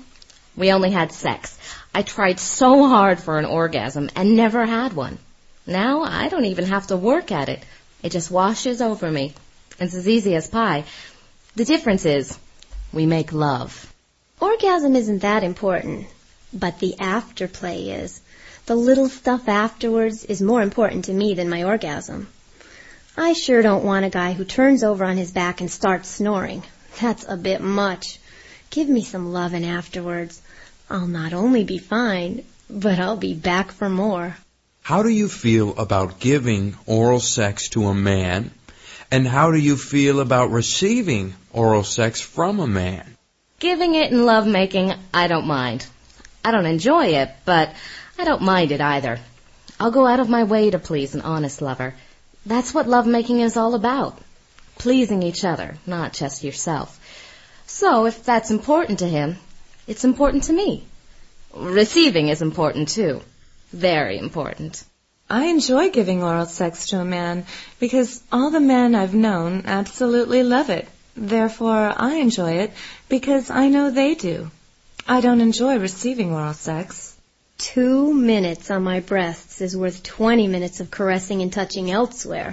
We only had sex. I tried so hard for an orgasm and never had one. Now I don't even have to work at it. It just washes over me. It's as easy as pie. The difference is we make love. Orgasm isn't that important, but the afterplay is. The little stuff afterwards is more important to me than my orgasm. I sure don't want a guy who turns over on his back and starts snoring. That's a bit much. Give me some lovin' afterwards. I'll not only be fine, but I'll be back for more. How do you feel about giving oral sex to a man? And how do you feel about receiving oral sex from a man? Giving it and lovemaking, I don't mind. I don't enjoy it, but I don't mind it either. I'll go out of my way to please an honest lover. That's what lovemaking is all about. Pleasing each other, not just yourself. So if that's important to him, it's important to me. Receiving is important too. Very important. I enjoy giving oral sex to a man because all the men I've known absolutely love it. Therefore, I enjoy it because I know they do. I don't enjoy receiving oral sex. Two minutes on my breasts is worth twenty minutes of caressing and touching elsewhere.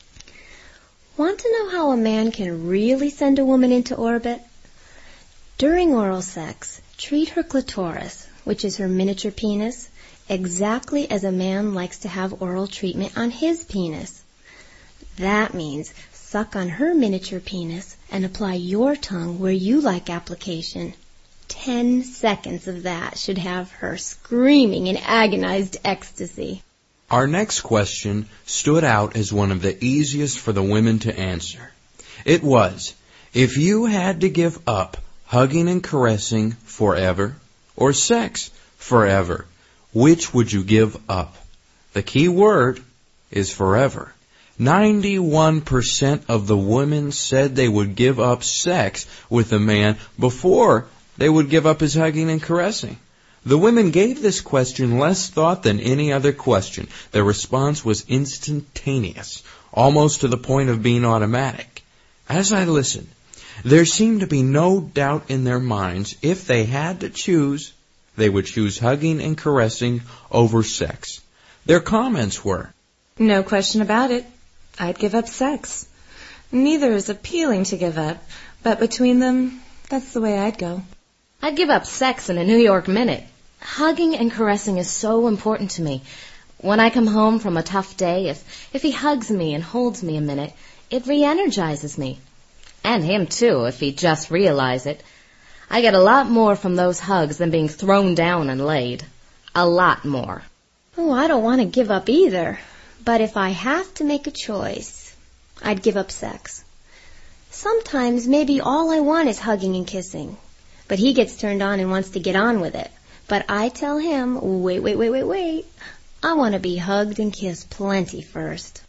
Want to know how a man can really send a woman into orbit? During oral sex, treat her clitoris, which is her miniature penis, exactly as a man likes to have oral treatment on his penis. That means suck on her miniature penis and apply your tongue where you like application. Ten seconds of that should have her screaming in agonized ecstasy. Our next question stood out as one of the easiest for the women to answer. It was, if you had to give up hugging and caressing forever or sex forever, which would you give up? The key word is forever. ninety-one percent of the women said they would give up sex with a man before they would give up his hugging and caressing. The women gave this question less thought than any other question. Their response was instantaneous, almost to the point of being automatic. As I listened, there seemed to be no doubt in their minds if they had to choose, they would choose hugging and caressing over sex. Their comments were, No question about it. I'd give up sex. Neither is appealing to give up, but between them, that's the way I'd go. I'd give up sex in a New York minute. Hugging and caressing is so important to me. When I come home from a tough day, if, if he hugs me and holds me a minute, it re-energizes me. And him too, if he just realized it. I get a lot more from those hugs than being thrown down and laid. A lot more. Oh, I don't want to give up either. But if I have to make a choice, I'd give up sex. Sometimes maybe all I want is hugging and kissing. But he gets turned on and wants to get on with it. But I tell him, wait, wait, wait, wait, wait. I want to be hugged and kissed plenty first.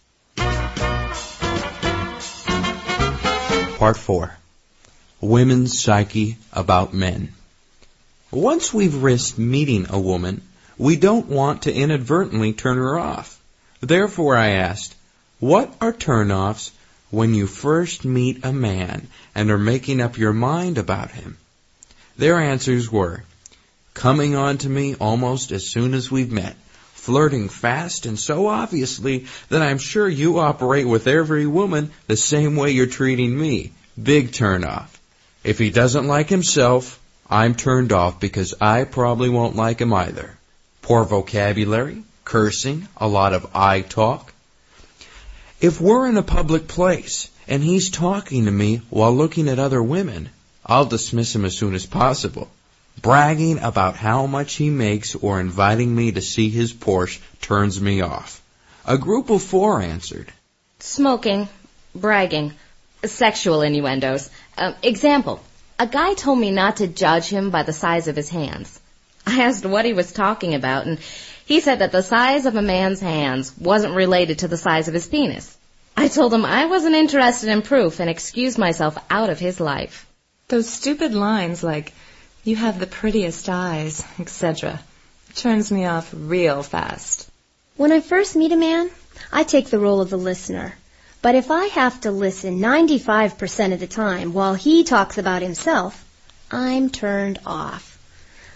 Part four. Women's Psyche About Men. Once we've risked meeting a woman, we don't want to inadvertently turn her off. Therefore I asked, what are turn-offs when you first meet a man and are making up your mind about him? Their answers were, coming on to me almost as soon as we've met, flirting fast and so obviously that I'm sure you operate with every woman the same way you're treating me. Big turn-off. If he doesn't like himself, I'm turned off because I probably won't like him either. Poor vocabulary, cursing, a lot of I talk. If we're in a public place and he's talking to me while looking at other women, I'll dismiss him as soon as possible. Bragging about how much he makes or inviting me to see his Porsche turns me off. A group of four answered. Smoking, bragging, sexual innuendos. Uh, example, a guy told me not to judge him by the size of his hands. I asked what he was talking about, and he said that the size of a man's hands wasn't related to the size of his penis. I told him I wasn't interested in proof and excused myself out of his life. Those stupid lines like, you have the prettiest eyes, et cetera, turns me off real fast. When I first meet a man, I take the role of the listener. But if I have to listen ninety-five percent of the time while he talks about himself, I'm turned off.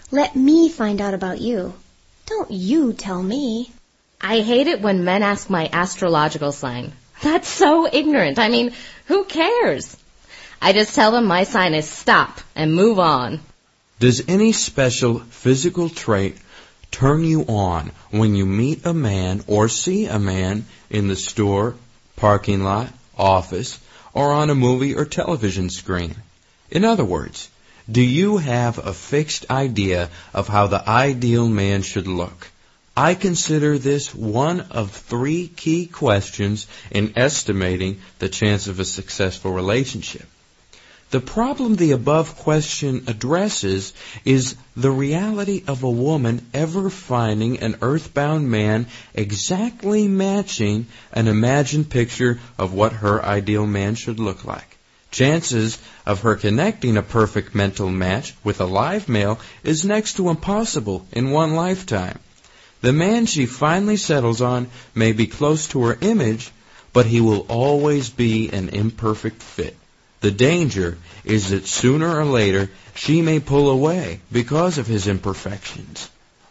Let me find out about you. Don't you tell me. I hate it when men ask my astrological sign. That's so ignorant. I mean, who cares? I just tell them my sign is stop and move on. Does any special physical trait turn you on when you meet a man or see a man in the store, parking lot, office, or on a movie or television screen? In other words, do you have a fixed idea of how the ideal man should look? I consider this one of three key questions in estimating the chance of a successful relationship. The problem the above question addresses is the reality of a woman ever finding an earthbound man exactly matching an imagined picture of what her ideal man should look like. Chances of her connecting a perfect mental match with a live male is next to impossible in one lifetime. The man she finally settles on may be close to her image, but he will always be an imperfect fit. The danger is that sooner or later she may pull away because of his imperfections.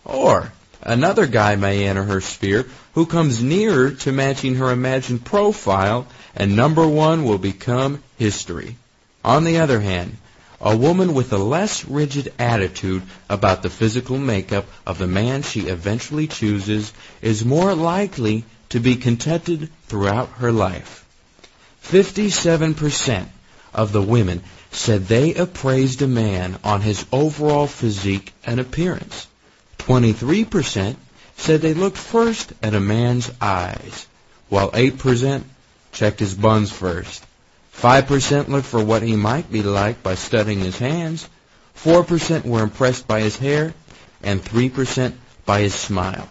Or another guy may enter her sphere who comes nearer to matching her imagined profile, and number one will become history. On the other hand, a woman with a less rigid attitude about the physical makeup of the man she eventually chooses is more likely to be contented throughout her life. fifty-seven percent of the women said they appraised a man on his overall physique and appearance. twenty-three percent said they looked first at a man's eyes, while eight percent checked his buns first. five percent looked for what he might be like by studying his hands, four percent were impressed by his hair, and three percent by his smile.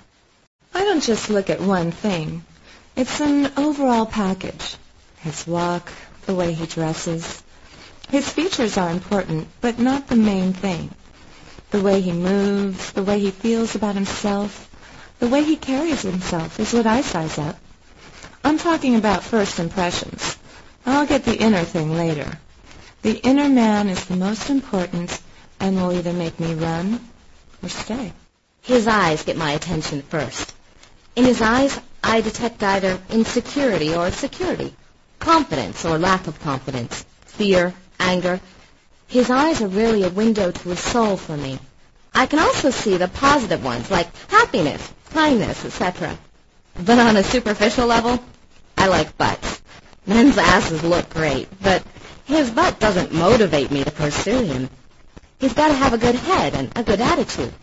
I don't just look at one thing. It's an overall package. His walk, the way he dresses. His features are important, but not the main thing. The way he moves, the way he feels about himself, the way he carries himself is what I size up. I'm talking about first impressions. I'll get the inner thing later. The inner man is the most important and will either make me run or stay. His eyes get my attention first. In his eyes, I detect either insecurity or security, confidence or lack of confidence, fear, anger. His eyes are really a window to his soul for me. I can also see the positive ones, like happiness, kindness, et cetera. But on a superficial level, I like butts. Men's asses look great, but his butt doesn't motivate me to pursue him. He's got to have a good head and a good attitude.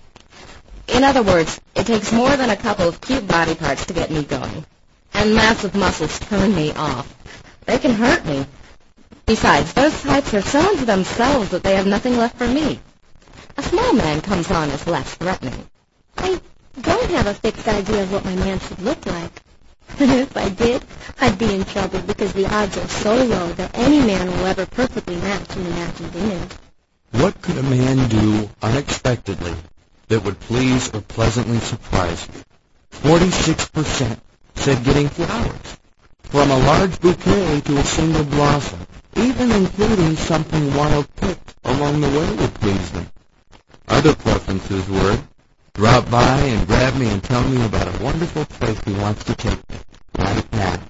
In other words, it takes more than a couple of cute body parts to get me going. And massive muscles turn me off. They can hurt me. Besides, those types are so into themselves that they have nothing left for me. A small man comes on as less threatening. I don't have a fixed idea of what my man should look like. If I did, I'd be in trouble because the odds are so low that any man will ever perfectly match an imagined image. What could a man do unexpectedly that would please or pleasantly surprise you? forty-six percent said getting flowers, from a large bouquet to a single blossom, even including something wild picked along the way would please them. Other preferences were, drop by and grab me and tell me about a wonderful place he wants to take me right now.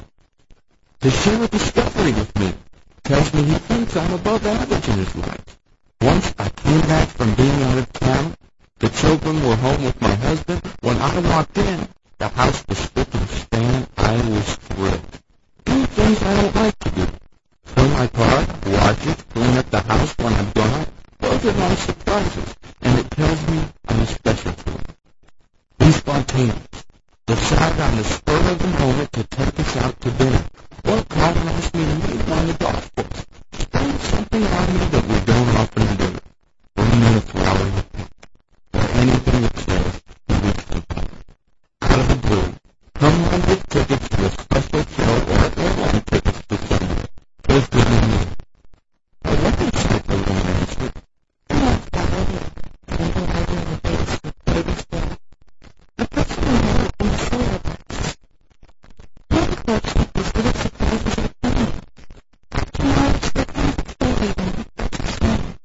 To share a discovery with me, tells me he thinks I'm above average in his life. Once I came back from being out of town, the children were home with my husband. When I walked in, the house was spick and span. I was thrilled. Do things I don't like to do. Fill my car, watch it, clean up the house when I'm gone. Those are my surprises, and it tells me I'm special to him. Be spontaneous. Decide on the spur of the moment to take us out to dinner. Or call and ask me to meet him on the golf course. Spend something on me that we don't often do. Bring me a flower in a pick. Or anything that says he reached the top. Out of the blue, come on with tickets to a special show or airline tickets to somewhere. Please give me a minute. I reconcile the romancer. I'm not following analyzing the base with baby's death. A personal note in the solar box. Another question is what surprises are coming. I cannot expect them to tell me when that's the same.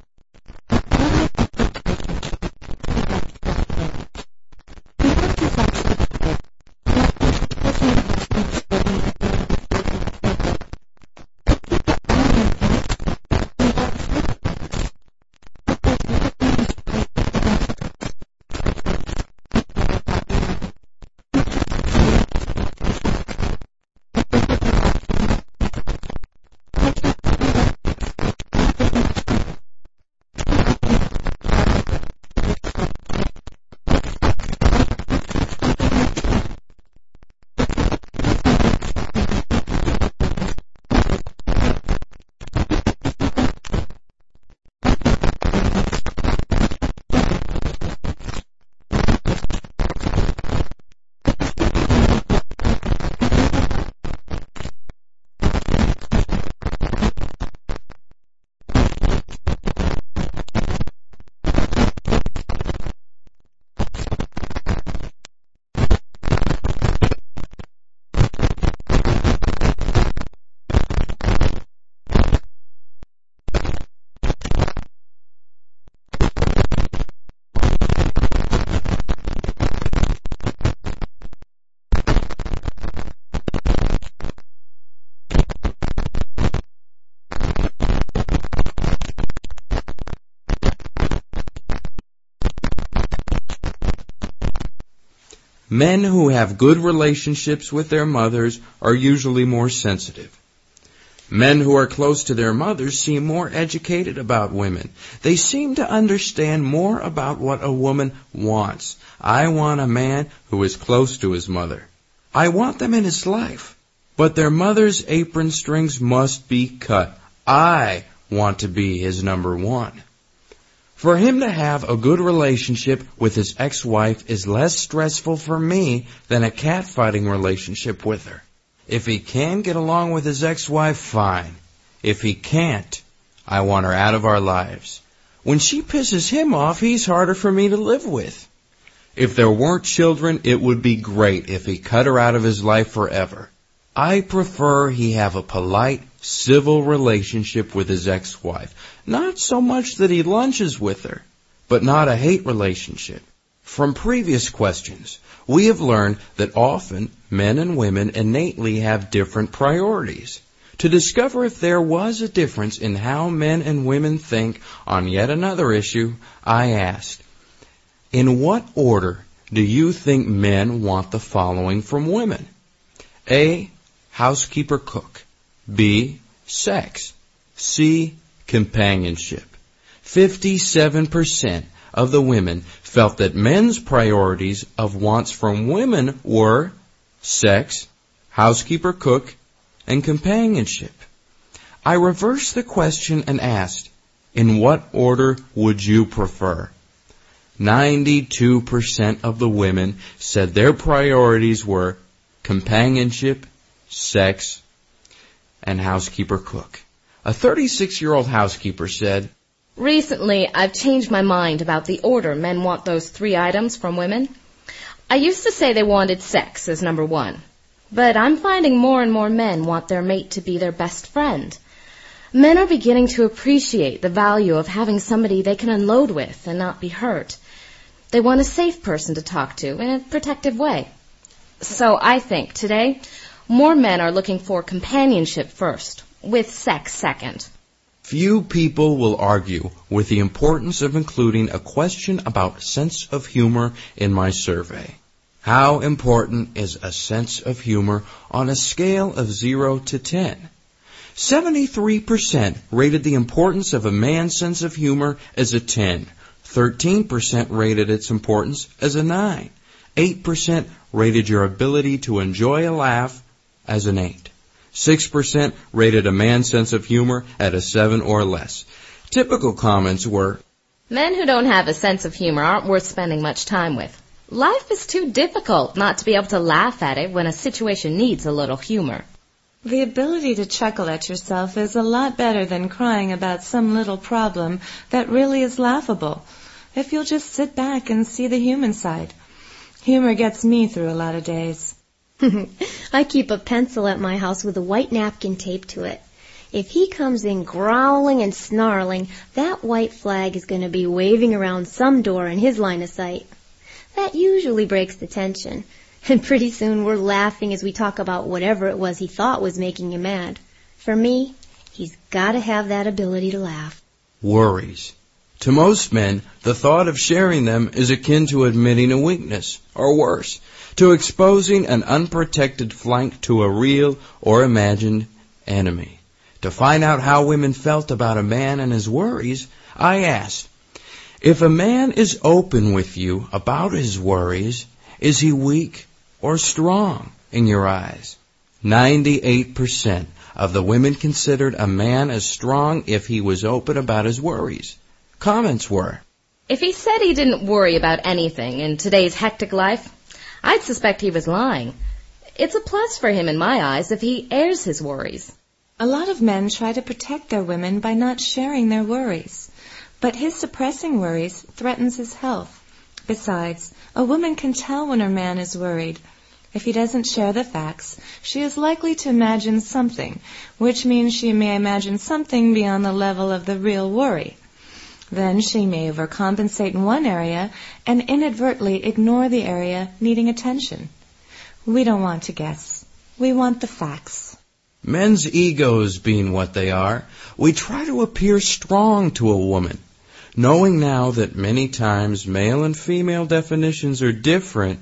Men who have good relationships with their mothers are usually more sensitive. Men who are close to their mothers seem more educated about women. They seem to understand more about what a woman wants. I want a man who is close to his mother. I want them in his life. But their mother's apron strings must be cut. I want to be his number one. For him to have a good relationship with his ex-wife is less stressful for me than a catfighting relationship with her. If he can get along with his ex-wife, fine. If he can't, I want her out of our lives. When she pisses him off, he's harder for me to live with. If there weren't children, it would be great if he cut her out of his life forever. I prefer he have a polite, civil relationship with his ex-wife. Not so much that he lunches with her, but not a hate relationship. From previous questions, we have learned that often men and women innately have different priorities. To discover if there was a difference in how men and women think on yet another issue, I asked, in what order do you think men want the following from women? A. Housekeeper cook. B. Sex. C. Companionship. fifty-seven percent of the women felt that men's priorities of wants from women were sex, housekeeper cook, and companionship. I reversed the question and asked, in what order would you prefer? ninety-two percent of the women said their priorities were companionship, sex, and housekeeper cook. A thirty-six-year-old housekeeper said, recently, I've changed my mind about the order men want those three items from women. I used to say they wanted sex as number one, but I'm finding more and more men want their mate to be their best friend. Men are beginning to appreciate the value of having somebody they can unload with and not be hurt. They want a safe person to talk to in a protective way. So I think today, more men are looking for companionship first, with sex second. Few people will argue with the importance of including a question about sense of humor in my survey. How important is a sense of humor on a scale of zero to ten? seventy-three percent rated the importance of a man's sense of humor as a ten. thirteen percent rated its importance as a nine. eight percent rated your ability to enjoy a laugh as an eight. six percent rated a man's sense of humor at a seven or less. Typical comments were, men who don't have a sense of humor aren't worth spending much time with. Life is too difficult not to be able to laugh at it when a situation needs a little humor. The ability to chuckle at yourself is a lot better than crying about some little problem that really is laughable, if you'll just sit back and see the human side. Humor gets me through a lot of days. I keep a pencil at my house with a white napkin taped to it. If he comes in growling and snarling, that white flag is going to be waving around some door in his line of sight. That usually breaks the tension, and pretty soon we're laughing as we talk about whatever it was he thought was making him mad. For me, he's got to have that ability to laugh. Worries. To most men, the thought of sharing them is akin to admitting a weakness, or worse, to exposing an unprotected flank to a real or imagined enemy. To find out how women felt about a man and his worries, I asked, if a man is open with you about his worries, is he weak or strong in your eyes? ninety-eight percent of the women considered a man as strong if he was open about his worries. Comments were, if he said he didn't worry about anything in today's hectic life, I'd suspect he was lying. It's a plus for him in my eyes if he airs his worries. A lot of men try to protect their women by not sharing their worries, but his suppressing worries threatens his health. Besides, a woman can tell when her man is worried. If he doesn't share the facts, she is likely to imagine something, which means she may imagine something beyond the level of the real worry. Then she may overcompensate in one area and inadvertently ignore the area needing attention. We don't want to guess. We want the facts. Men's egos being what they are, we try to appear strong to a woman. Knowing now that many times male and female definitions are different,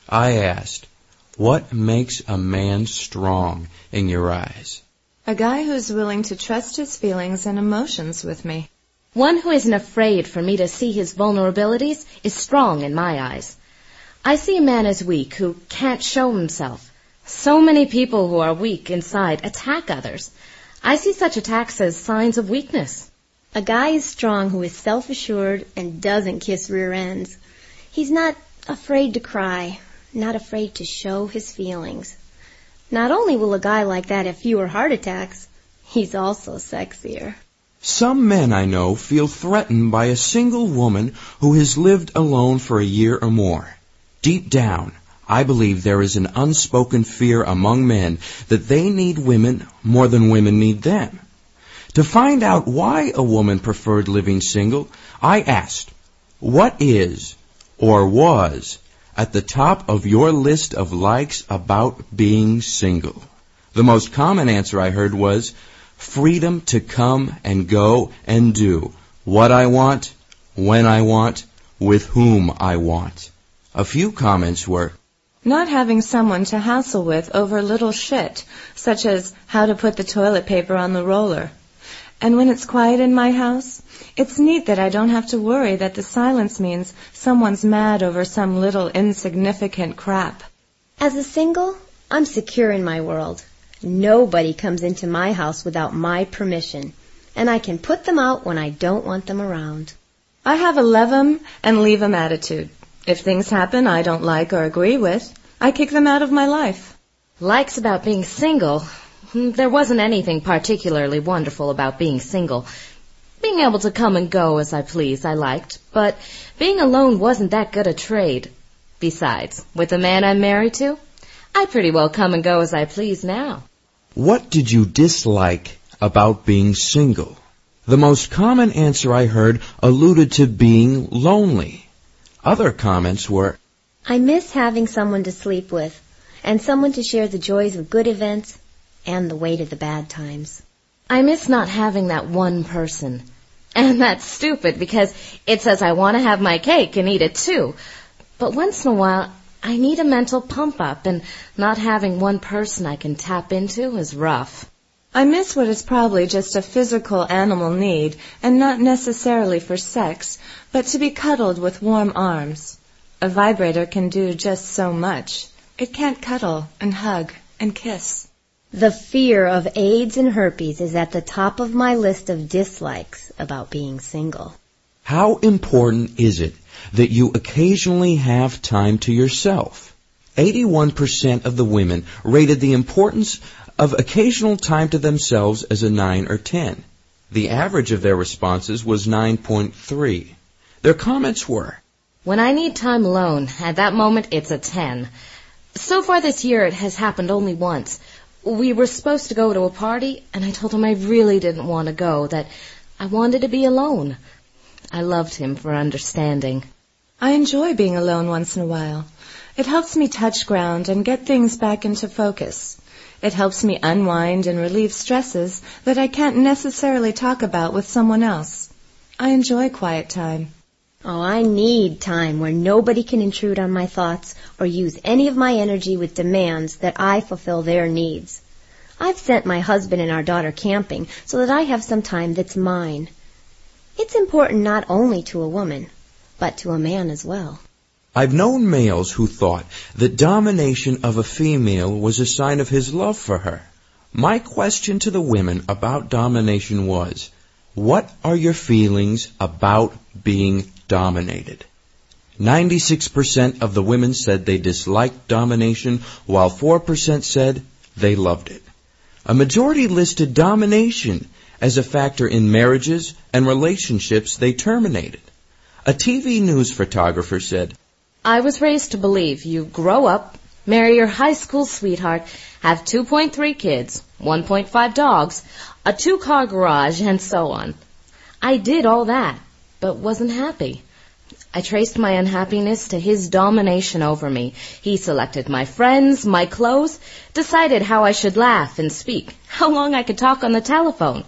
I asked, what makes a man strong in your eyes? A guy who's willing to trust his feelings and emotions with me. One who isn't afraid for me to see his vulnerabilities is strong in my eyes. I see a man as weak who can't show himself. So many people who are weak inside attack others. I see such attacks as signs of weakness. A guy is strong who is self-assured and doesn't kiss rear ends. He's not afraid to cry, not afraid to show his feelings. Not only will a guy like that have fewer heart attacks, he's also sexier. Some men I know feel threatened by a single woman who has lived alone for a year or more. Deep down, I believe there is an unspoken fear among men that they need women more than women need them. To find out why a woman preferred living single, I asked, what is or was at the top of your list of likes about being single? The most common answer I heard was, freedom to come and go and do what I want, when I want, with whom I want. A few comments were, not having someone to hassle with over little shit, such as how to put the toilet paper on the roller. And when it's quiet in my house, it's neat that I don't have to worry that the silence means someone's mad over some little insignificant crap. As a single, I'm secure in my world. Nobody comes into my house without my permission, and I can put them out when I don't want them around. I have a love 'em and leave 'em attitude. If things happen I don't like or agree with, I kick them out of my life. Likes about being single? There wasn't anything particularly wonderful about being single. Being able to come and go as I pleased I liked, but being alone wasn't that good a trade. Besides, with the man I'm married to, I pretty well come and go as I please now. What did you dislike about being single? The most common answer I heard alluded to being lonely. Other comments were, I miss having someone to sleep with, and someone to share the joys of good events and the weight of the bad times. I miss not having that one person. And that's stupid because it says I want to have my cake and eat it too. But once in a while, I need a mental pump-up, and not having one person I can tap into is rough. I miss what is probably just a physical animal need, and not necessarily for sex, but to be cuddled with warm arms. A vibrator can do just so much. It can't cuddle and hug and kiss. The fear of AIDS and herpes is at the top of my list of dislikes about being single. How important is it that you occasionally have time to yourself? eighty-one percent of the women rated the importance of occasional time to themselves as a nine or ten. The average of their responses was nine point three. Their comments were, when I need time alone, at that moment it's a ten. So far this year it has happened only once. We were supposed to go to a party, and I told him I really didn't want to go, that I wanted to be alone. I loved him for understanding. I enjoy being alone once in a while. It helps me touch ground and get things back into focus. It helps me unwind and relieve stresses that I can't necessarily talk about with someone else. I enjoy quiet time. Oh, I need time where nobody can intrude on my thoughts or use any of my energy with demands that I fulfill their needs. I've sent my husband and our daughter camping so that I have some time that's mine. It's important not only to a woman, but to a man as well. I've known males who thought that domination of a female was a sign of his love for her. My question to the women about domination was, what are your feelings about being dominated? ninety-six percent of the women said they disliked domination, while four percent said they loved it. A majority listed domination as a factor in marriages and relationships they terminated. A T V news photographer said, I was raised to believe you grow up, marry your high school sweetheart, have two point three kids, one point five dogs, a two-car garage, and so on. I did all that, but wasn't happy. I traced my unhappiness to his domination over me. He selected my friends, my clothes, decided how I should laugh and speak, how long I could talk on the telephone.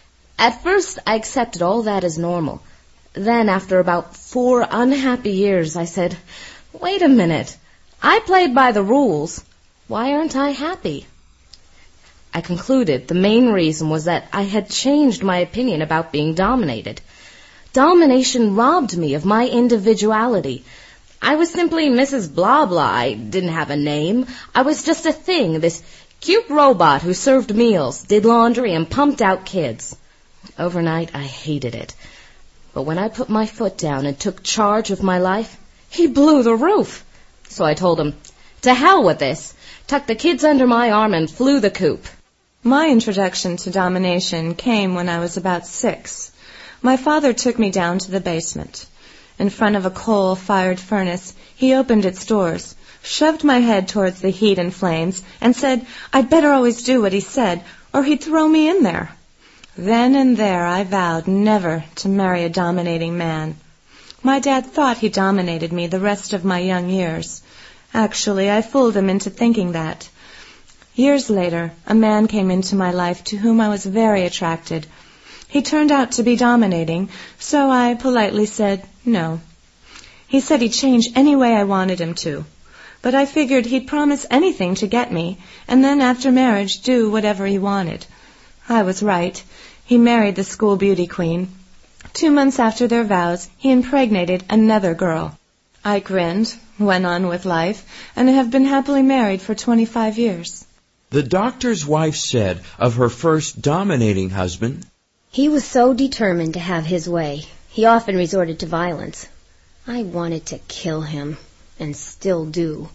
At first, I accepted all that as normal. Then, after about four unhappy years, I said, wait a minute. I played by the rules. Why aren't I happy? I concluded the main reason was that I had changed my opinion about being dominated. Domination robbed me of my individuality. I was simply Missus Blah Blah. I didn't have a name. I was just a thing, this cute robot who served meals, did laundry, and pumped out kids. Overnight, I hated it. But when I put my foot down and took charge of my life, he blew the roof. So I told him, to hell with this, tucked the kids under my arm and flew the coop. My introduction to domination came when I was about six. My father took me down to the basement. In front of a coal-fired furnace, he opened its doors, shoved my head towards the heat and flames, and said I'd better always do what he said, or he'd throw me in there. Then and there I vowed never to marry a dominating man. My dad thought he dominated me the rest of my young years. Actually, I fooled him into thinking that. Years later, a man came into my life to whom I was very attracted. He turned out to be dominating, so I politely said no. He said he'd change any way I wanted him to, but I figured he'd promise anything to get me, and then after marriage do whatever he wanted. I was right. He married the school beauty queen. Two months after their vows, he impregnated another girl. I grinned, went on with life, and have been happily married for twenty-five years. The doctor's wife said of her first dominating husband, he was so determined to have his way, he often resorted to violence. I wanted to kill him, and still do.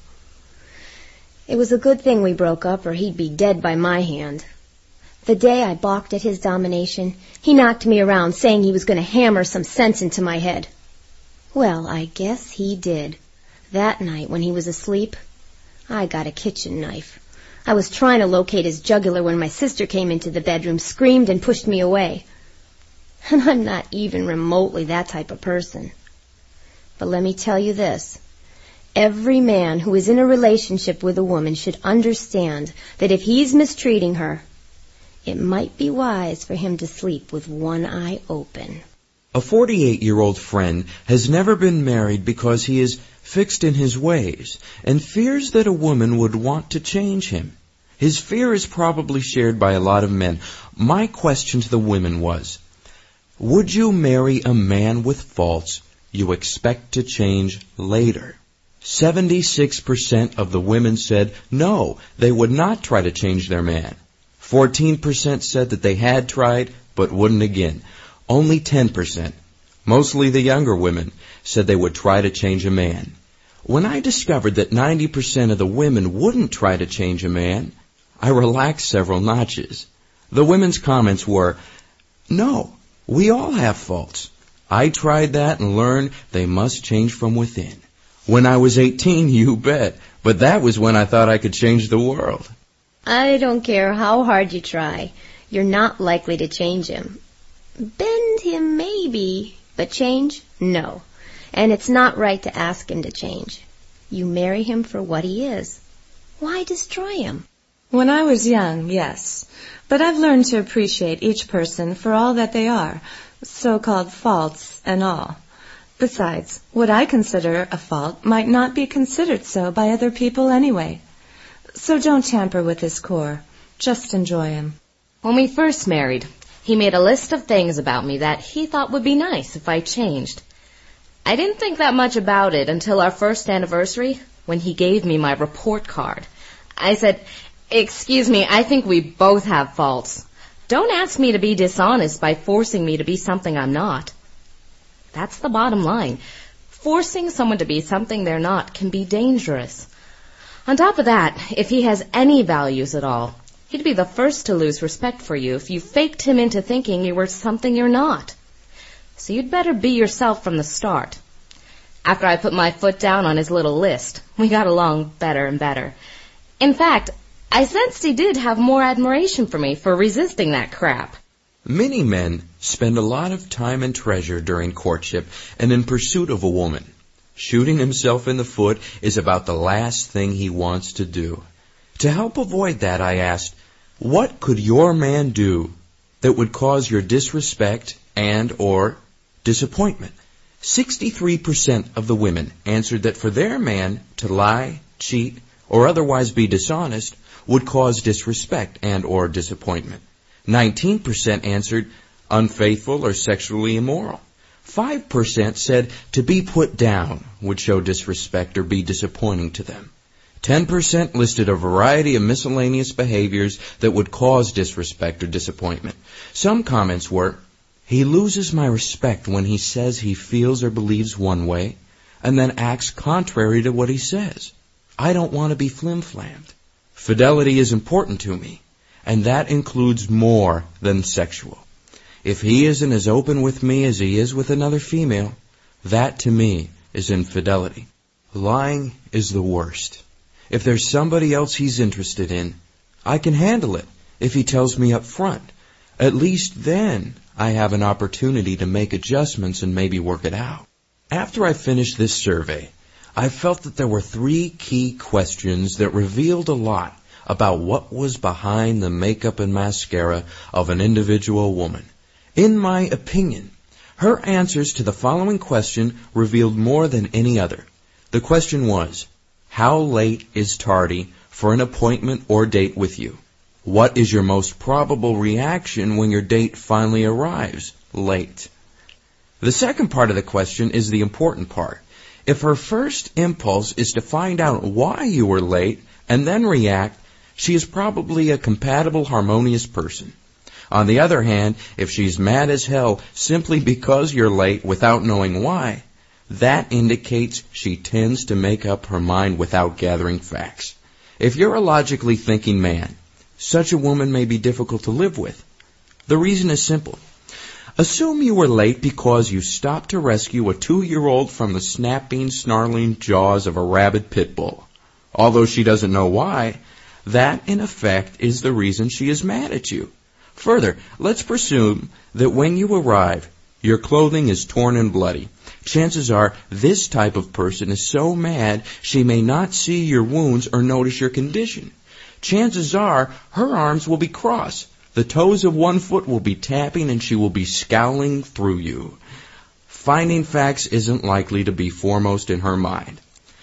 It was a good thing we broke up, or he'd be dead by my hand. The day I balked at his domination, he knocked me around, saying he was going to hammer some sense into my head. Well, I guess he did. That night, when he was asleep, I got a kitchen knife. I was trying to locate his jugular when my sister came into the bedroom, screamed, and pushed me away. And I'm not even remotely that type of person. But let me tell you this. Every man who is in a relationship with a woman should understand that if he's mistreating her, it might be wise for him to sleep with one eye open. A forty-eight-year-old friend has never been married because he is fixed in his ways and fears that a woman would want to change him. His fear is probably shared by a lot of men. My question to the women was, would you marry a man with faults you expect to change later? seventy-six percent of the women said no, they would not try to change their man. fourteen percent said that they had tried but wouldn't again. Only ten percent, mostly the younger women, said they would try to change a man. When I discovered that ninety percent of the women wouldn't try to change a man, I relaxed several notches. The women's comments were, no, we all have faults. I tried that and learned they must change from within. When I was eighteen, you bet, but that was when I thought I could change the world. I don't care how hard you try. You're not likely to change him. Bend him maybe, but change? No. And it's not right to ask him to change. You marry him for what he is. Why destroy him? When I was young, yes. But I've learned to appreciate each person for all that they are, so-called faults and all. Besides, what I consider a fault might not be considered so by other people anyway. So don't tamper with his core. Just enjoy him. When we first married, he made a list of things about me that he thought would be nice if I changed. I didn't think that much about it until our first anniversary, when he gave me my report card. I said, excuse me, I think we both have faults. Don't ask me to be dishonest by forcing me to be something I'm not. That's the bottom line. Forcing someone to be something they're not can be dangerous. On top of that, if he has any values at all, he'd be the first to lose respect for you if you faked him into thinking you were something you're not. So you'd better be yourself from the start. After I put my foot down on his little list, we got along better and better. In fact, I sensed he did have more admiration for me for resisting that crap. Many men spend a lot of time and treasure during courtship and in pursuit of a woman. Shooting himself in the foot is about the last thing he wants to do. To help avoid that, I asked, what could your man do that would cause your disrespect and or disappointment? sixty-three percent of the women answered that for their man to lie cheat, or otherwise be dishonest would cause disrespect and or disappointment. nineteen percent answered unfaithful or sexually immoral. five percent said to be put down would show disrespect or be disappointing to them. ten percent listed a variety of miscellaneous behaviors that would cause disrespect or disappointment. Some comments were, he loses my respect when he says he feels or believes one way and then acts contrary to what he says. I don't want to be flim-flammed. Fidelity is important to me, and that includes more than sexual. If he isn't as open with me as he is with another female, that to me is infidelity. Lying is the worst. If there's somebody else he's interested in, I can handle it if he tells me up front. At least then I have an opportunity to make adjustments and maybe work it out. After I finished this survey, I felt that there were three key questions that revealed a lot about what was behind the makeup and mascara of an individual woman. In my opinion, her answers to the following question revealed more than any other. The question was, how late is tardy for an appointment or date with you? What is your most probable reaction when your date finally arrives late? The second part of the question is the important part. If her first impulse is to find out why you were late and then react, she is probably a compatible, harmonious person. On the other hand, if she's mad as hell simply because you're late without knowing why, that indicates she tends to make up her mind without gathering facts. If you're a logically thinking man, such a woman may be difficult to live with. The reason is simple. Assume you were late because you stopped to rescue a two-year-old from the snapping, snarling jaws of a rabid pit bull. Although she doesn't know why, that in effect is the reason she is mad at you. Further, let's presume that when you arrive, your clothing is torn and bloody. Chances are this type of person is so mad she may not see your wounds or notice your condition. Chances are her arms will be crossed. The toes of one foot will be tapping and she will be scowling through you. Finding facts isn't likely to be foremost in her mind.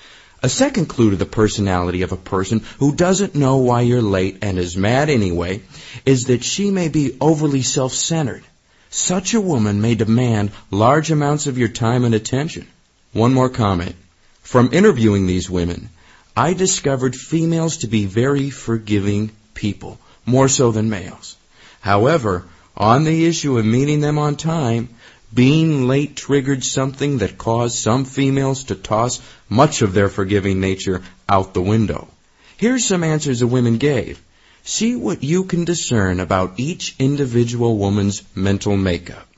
A second clue to the personality of a person who doesn't know why you're late and is mad anyway is that she may be overly self-centered. Such a woman may demand large amounts of your time and attention. One more comment. From interviewing these women, I discovered females to be very forgiving people, more so than males. However, on the issue of meeting them on time, being late triggered something that caused some females to toss much of their forgiving nature out the window. Here's some answers the women gave. See what you can discern about each individual woman's mental makeup.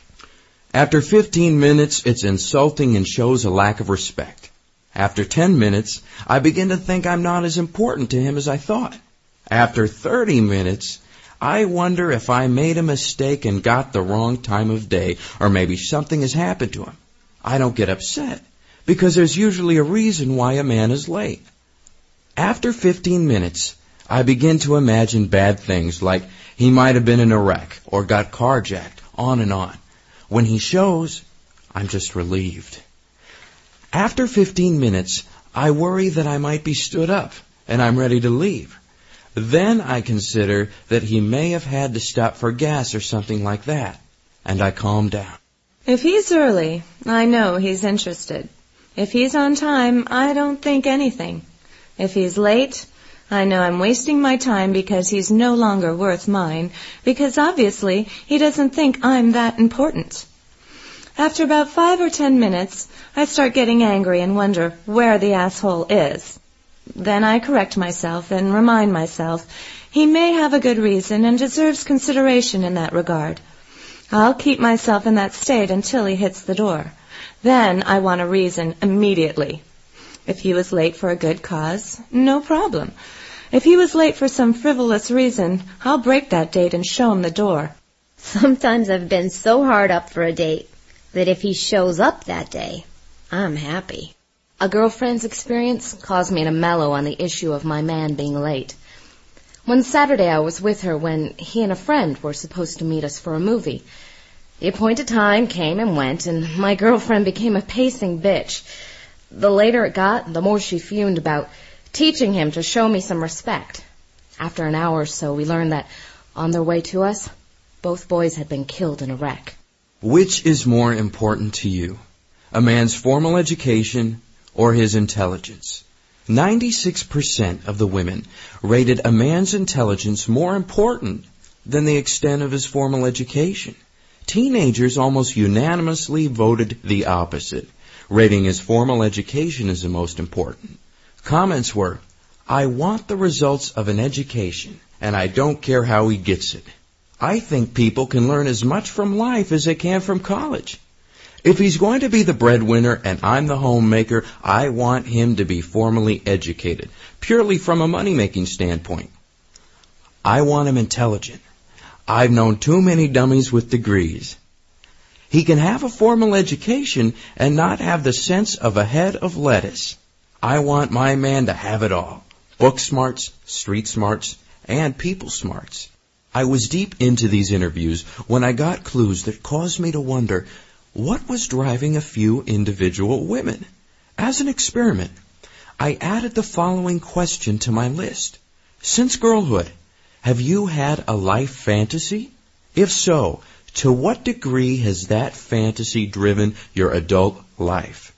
After fifteen minutes, it's insulting and shows a lack of respect. After ten minutes, I begin to think I'm not as important to him as I thought. After thirty minutes, I wonder if I made a mistake and got the wrong time of day, or maybe something has happened to him. I don't get upset, because there's usually a reason why a man is late. After fifteen minutes, I begin to imagine bad things, like he might have been in a wreck or got carjacked, on and on. When he shows, I'm just relieved. After fifteen minutes, I worry that I might be stood up and I'm ready to leave. Then I consider that he may have had to stop for gas or something like that, and I calm down. If he's early, I know he's interested. If he's on time, I don't think anything. If he's late, I know I'm wasting my time because he's no longer worth mine, because obviously he doesn't think I'm that important. After about five or ten minutes, I start getting angry and wonder where the asshole is. Then I correct myself and remind myself he may have a good reason and deserves consideration in that regard. I'll keep myself in that state until he hits the door. Then I want a reason immediately. If he was late for a good cause, no problem. If he was late for some frivolous reason, I'll break that date and show him the door. Sometimes I've been so hard up for a date that if he shows up that day, I'm happy. A girlfriend's experience caused me to mellow on the issue of my man being late. One Saturday I was with her when he and a friend were supposed to meet us for a movie. The appointed time came and went, and my girlfriend became a pacing bitch. The later it got, the more she fumed about teaching him to show me some respect. After an hour or so, we learned that on their way to us, both boys had been killed in a wreck. Which is more important to you, a man's formal education or his intelligence? ninety-six percent of the women rated a man's intelligence more important than the extent of his formal education. Teenagers almost unanimously voted the opposite, rating his formal education as the most important. Comments were, "I want the results of an education, and I don't care how he gets it. I think people can learn as much from life as they can from college. If he's going to be the breadwinner and I'm the homemaker, I want him to be formally educated, purely from a money-making standpoint. I want him intelligent. I've known too many dummies with degrees. He can have a formal education and not have the sense of a head of lettuce. I want my man to have it all. Book smarts, street smarts, and people smarts." I was deep into these interviews when I got clues that caused me to wonder what was driving a few individual women. As an experiment, I added the following question to my list. Since girlhood, have you had a life fantasy? If so, to what degree has that fantasy driven your adult life?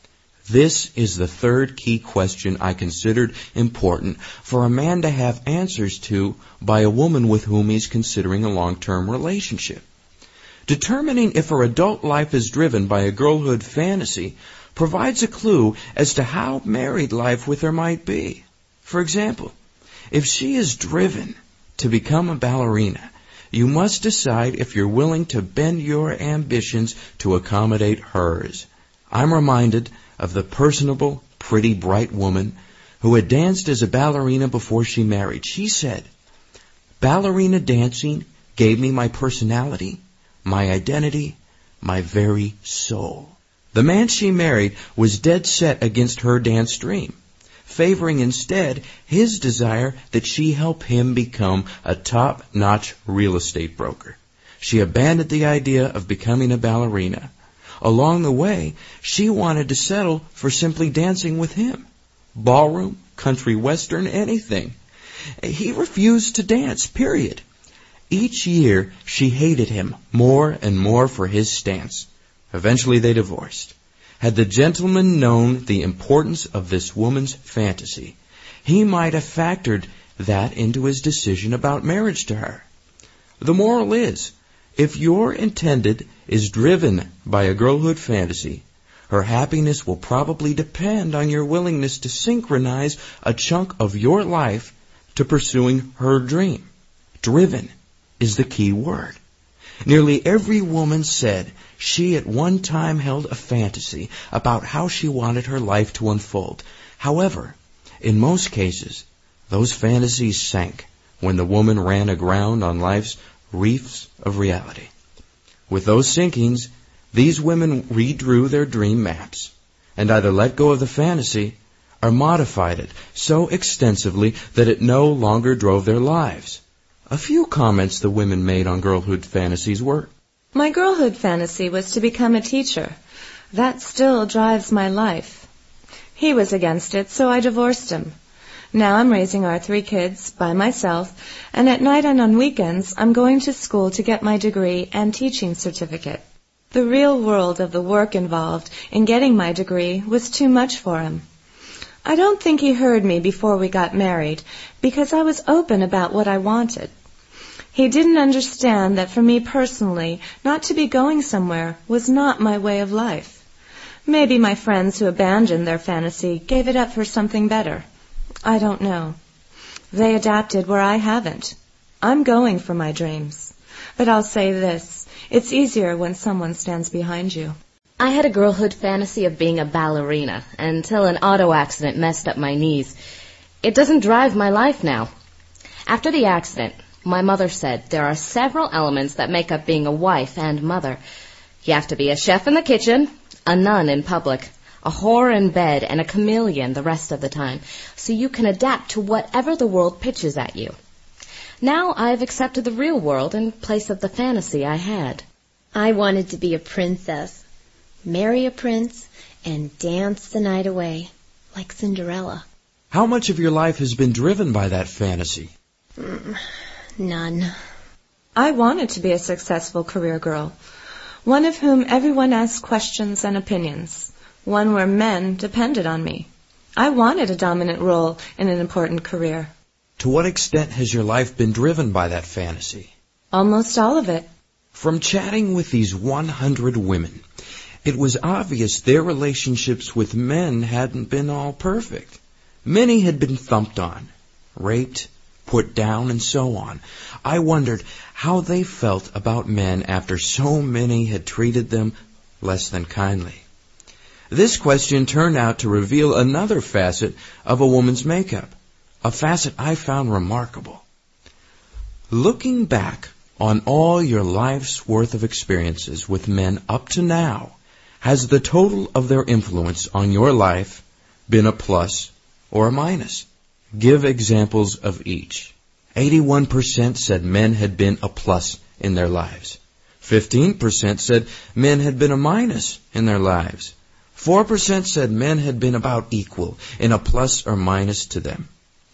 This is the third key question I considered important for a man to have answers to by a woman with whom he's considering a long-term relationship. Determining if her adult life is driven by a girlhood fantasy provides a clue as to how married life with her might be. For example, if she is driven to become a ballerina, you must decide if you're willing to bend your ambitions to accommodate hers. I'm reminded of the personable, pretty, bright woman who had danced as a ballerina before she married. She said, "Ballerina dancing gave me my personality, my identity, my very soul." The man she married was dead set against her dance dream, favoring instead his desire that she help him become a top-notch real estate broker. She abandoned the idea of becoming a ballerina. Along the way, she wanted to settle for simply dancing with him. Ballroom, country western, anything. He refused to dance, period. Each year, she hated him more and more for his stance. Eventually, they divorced. Had the gentleman known the importance of this woman's fantasy, he might have factored that into his decision about marriage to her. The moral is, if your intended is driven by a girlhood fantasy, her happiness will probably depend on your willingness to synchronize a chunk of your life to pursuing her dream. Driven is the key word. Nearly every woman said she at one time held a fantasy about how she wanted her life to unfold. However, in most cases, those fantasies sank when the woman ran aground on life's reefs of reality. With those sinkings, these women redrew their dream maps and either let go of the fantasy or modified it so extensively that it no longer drove their lives. A few comments the women made on girlhood fantasies were, "My girlhood fantasy was to become a teacher. That still drives my life. He was against it, so I divorced him. Now I'm raising our three kids by myself, and at night and on weekends I'm going to school to get my degree and teaching certificate. The real world of the work involved in getting my degree was too much for him. I don't think he heard me before we got married because I was open about what I wanted. He didn't understand that for me personally, not to be going somewhere was not my way of life. Maybe my friends who abandoned their fantasy gave it up for something better. I don't know. They adapted where I haven't. I'm going for my dreams. But I'll say this, it's easier when someone stands behind you." I had a girlhood fantasy of being a ballerina until an auto accident messed up my knees. It doesn't drive my life now. After the accident, my mother said there are several elements that make up being a wife and mother. You have to be a chef in the kitchen, a nun in public, a whore in bed, and a chameleon the rest of the time, so you can adapt to whatever the world pitches at you. Now I've accepted the real world in place of the fantasy I had. I wanted to be a princess, marry a prince, and dance the night away, like Cinderella. How much of your life has been driven by that fantasy? Mm, none. I wanted to be a successful career girl, one of whom everyone asked questions and opinions, one where men depended on me. I wanted a dominant role in an important career. To what extent has your life been driven by that fantasy? Almost all of it. From chatting with these one hundred women, it was obvious their relationships with men hadn't been all perfect. Many had been thumped on, raped, put down, and so on. I wondered how they felt about men after so many had treated them less than kindly. This question turned out to reveal another facet of a woman's makeup, a facet I found remarkable. Looking back on all your life's worth of experiences with men up to now, has the total of their influence on your life been a plus or a minus? Give examples of each. eighty-one percent said men had been a plus in their lives. fifteen percent said men had been a minus in their lives. four percent said men had been about equal in a plus or minus to them.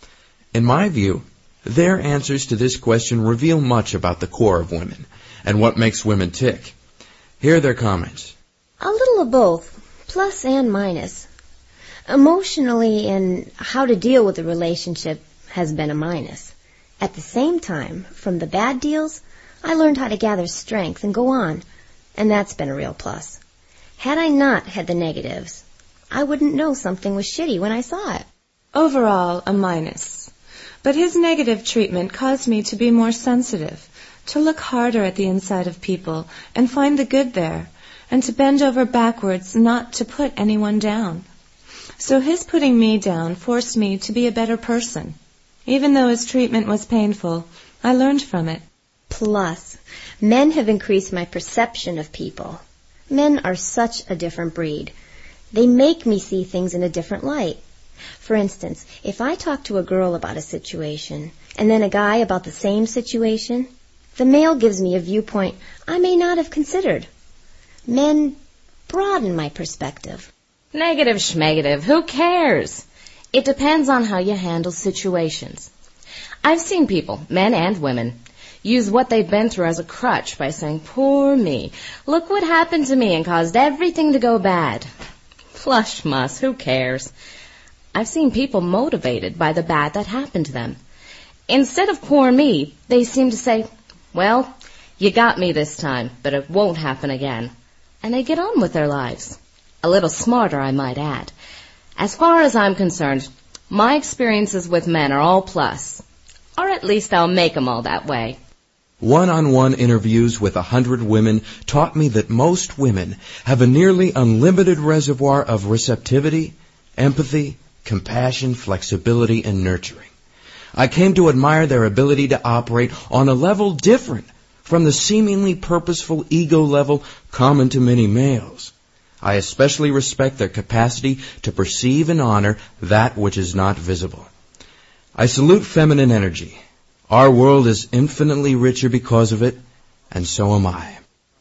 In my view, their answers to this question reveal much about the core of women and what makes women tick. Here are their comments. A little of both, plus and minus. Emotionally and how to deal with the relationship has been a minus. At the same time, from the bad deals, I learned how to gather strength and go on, and that's been a real plus. Had I not had the negatives, I wouldn't know something was shitty when I saw it. Overall, a minus. But his negative treatment caused me to be more sensitive, to look harder at the inside of people and find the good there, and to bend over backwards not to put anyone down. So his putting me down forced me to be a better person. Even though his treatment was painful, I learned from it. Plus, men have increased my perception of people. Men are such a different breed. They make me see things in a different light. For instance, if I talk to a girl about a situation, and then a guy about the same situation, the male gives me a viewpoint I may not have considered. Men broaden my perspective. Negative schmegative, who cares? It depends on how you handle situations. I've seen people, men and women, use what they've been through as a crutch by saying, poor me, look what happened to me and caused everything to go bad. Flush muss, who cares? I've seen people motivated by the bad that happened to them. Instead of poor me, they seem to say, well, you got me this time, but it won't happen again. And they get on with their lives. A little smarter, I might add. As far as I'm concerned, my experiences with men are all plus. Or at least I'll make them all that way. One-on-one interviews with a hundred women taught me that most women have a nearly unlimited reservoir of receptivity, empathy, compassion, flexibility, and nurturing. I came to admire their ability to operate on a level different from the seemingly purposeful ego level common to many males. I especially respect their capacity to perceive and honor that which is not visible. I salute feminine energy. Our world is infinitely richer because of it, and so am I.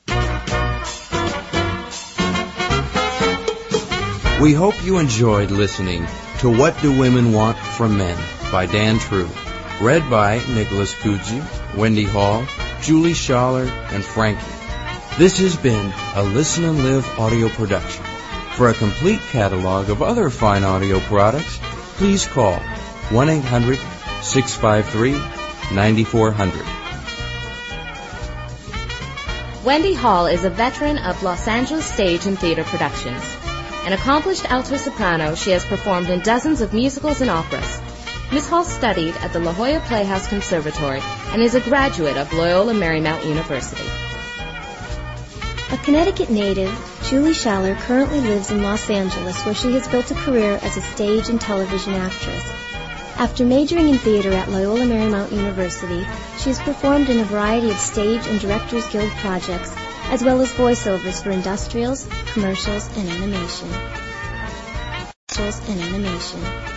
We hope you enjoyed listening to What Do Women Want from Men by Dan True, read by Nicholas Kudzu, Wendy Hall, Julie Schaller, and Frankie. This has been a Listen and Live audio production. For a complete catalog of other fine audio products, please call one eight hundred six five three nine four zero zero. Wendy Hall is a veteran of Los Angeles stage and theater productions. An accomplished alto soprano, she has performed in dozens of musicals and operas. Miz Hall studied at the La Jolla Playhouse Conservatory and is a graduate of Loyola Marymount University. A Connecticut native, Julie Schaller currently lives in Los Angeles, where she has built a career as a stage and television actress. After majoring in theater at Loyola Marymount University, she has performed in a variety of stage and Directors Guild projects, as well as voiceovers for industrials, commercials, and animation. and animation.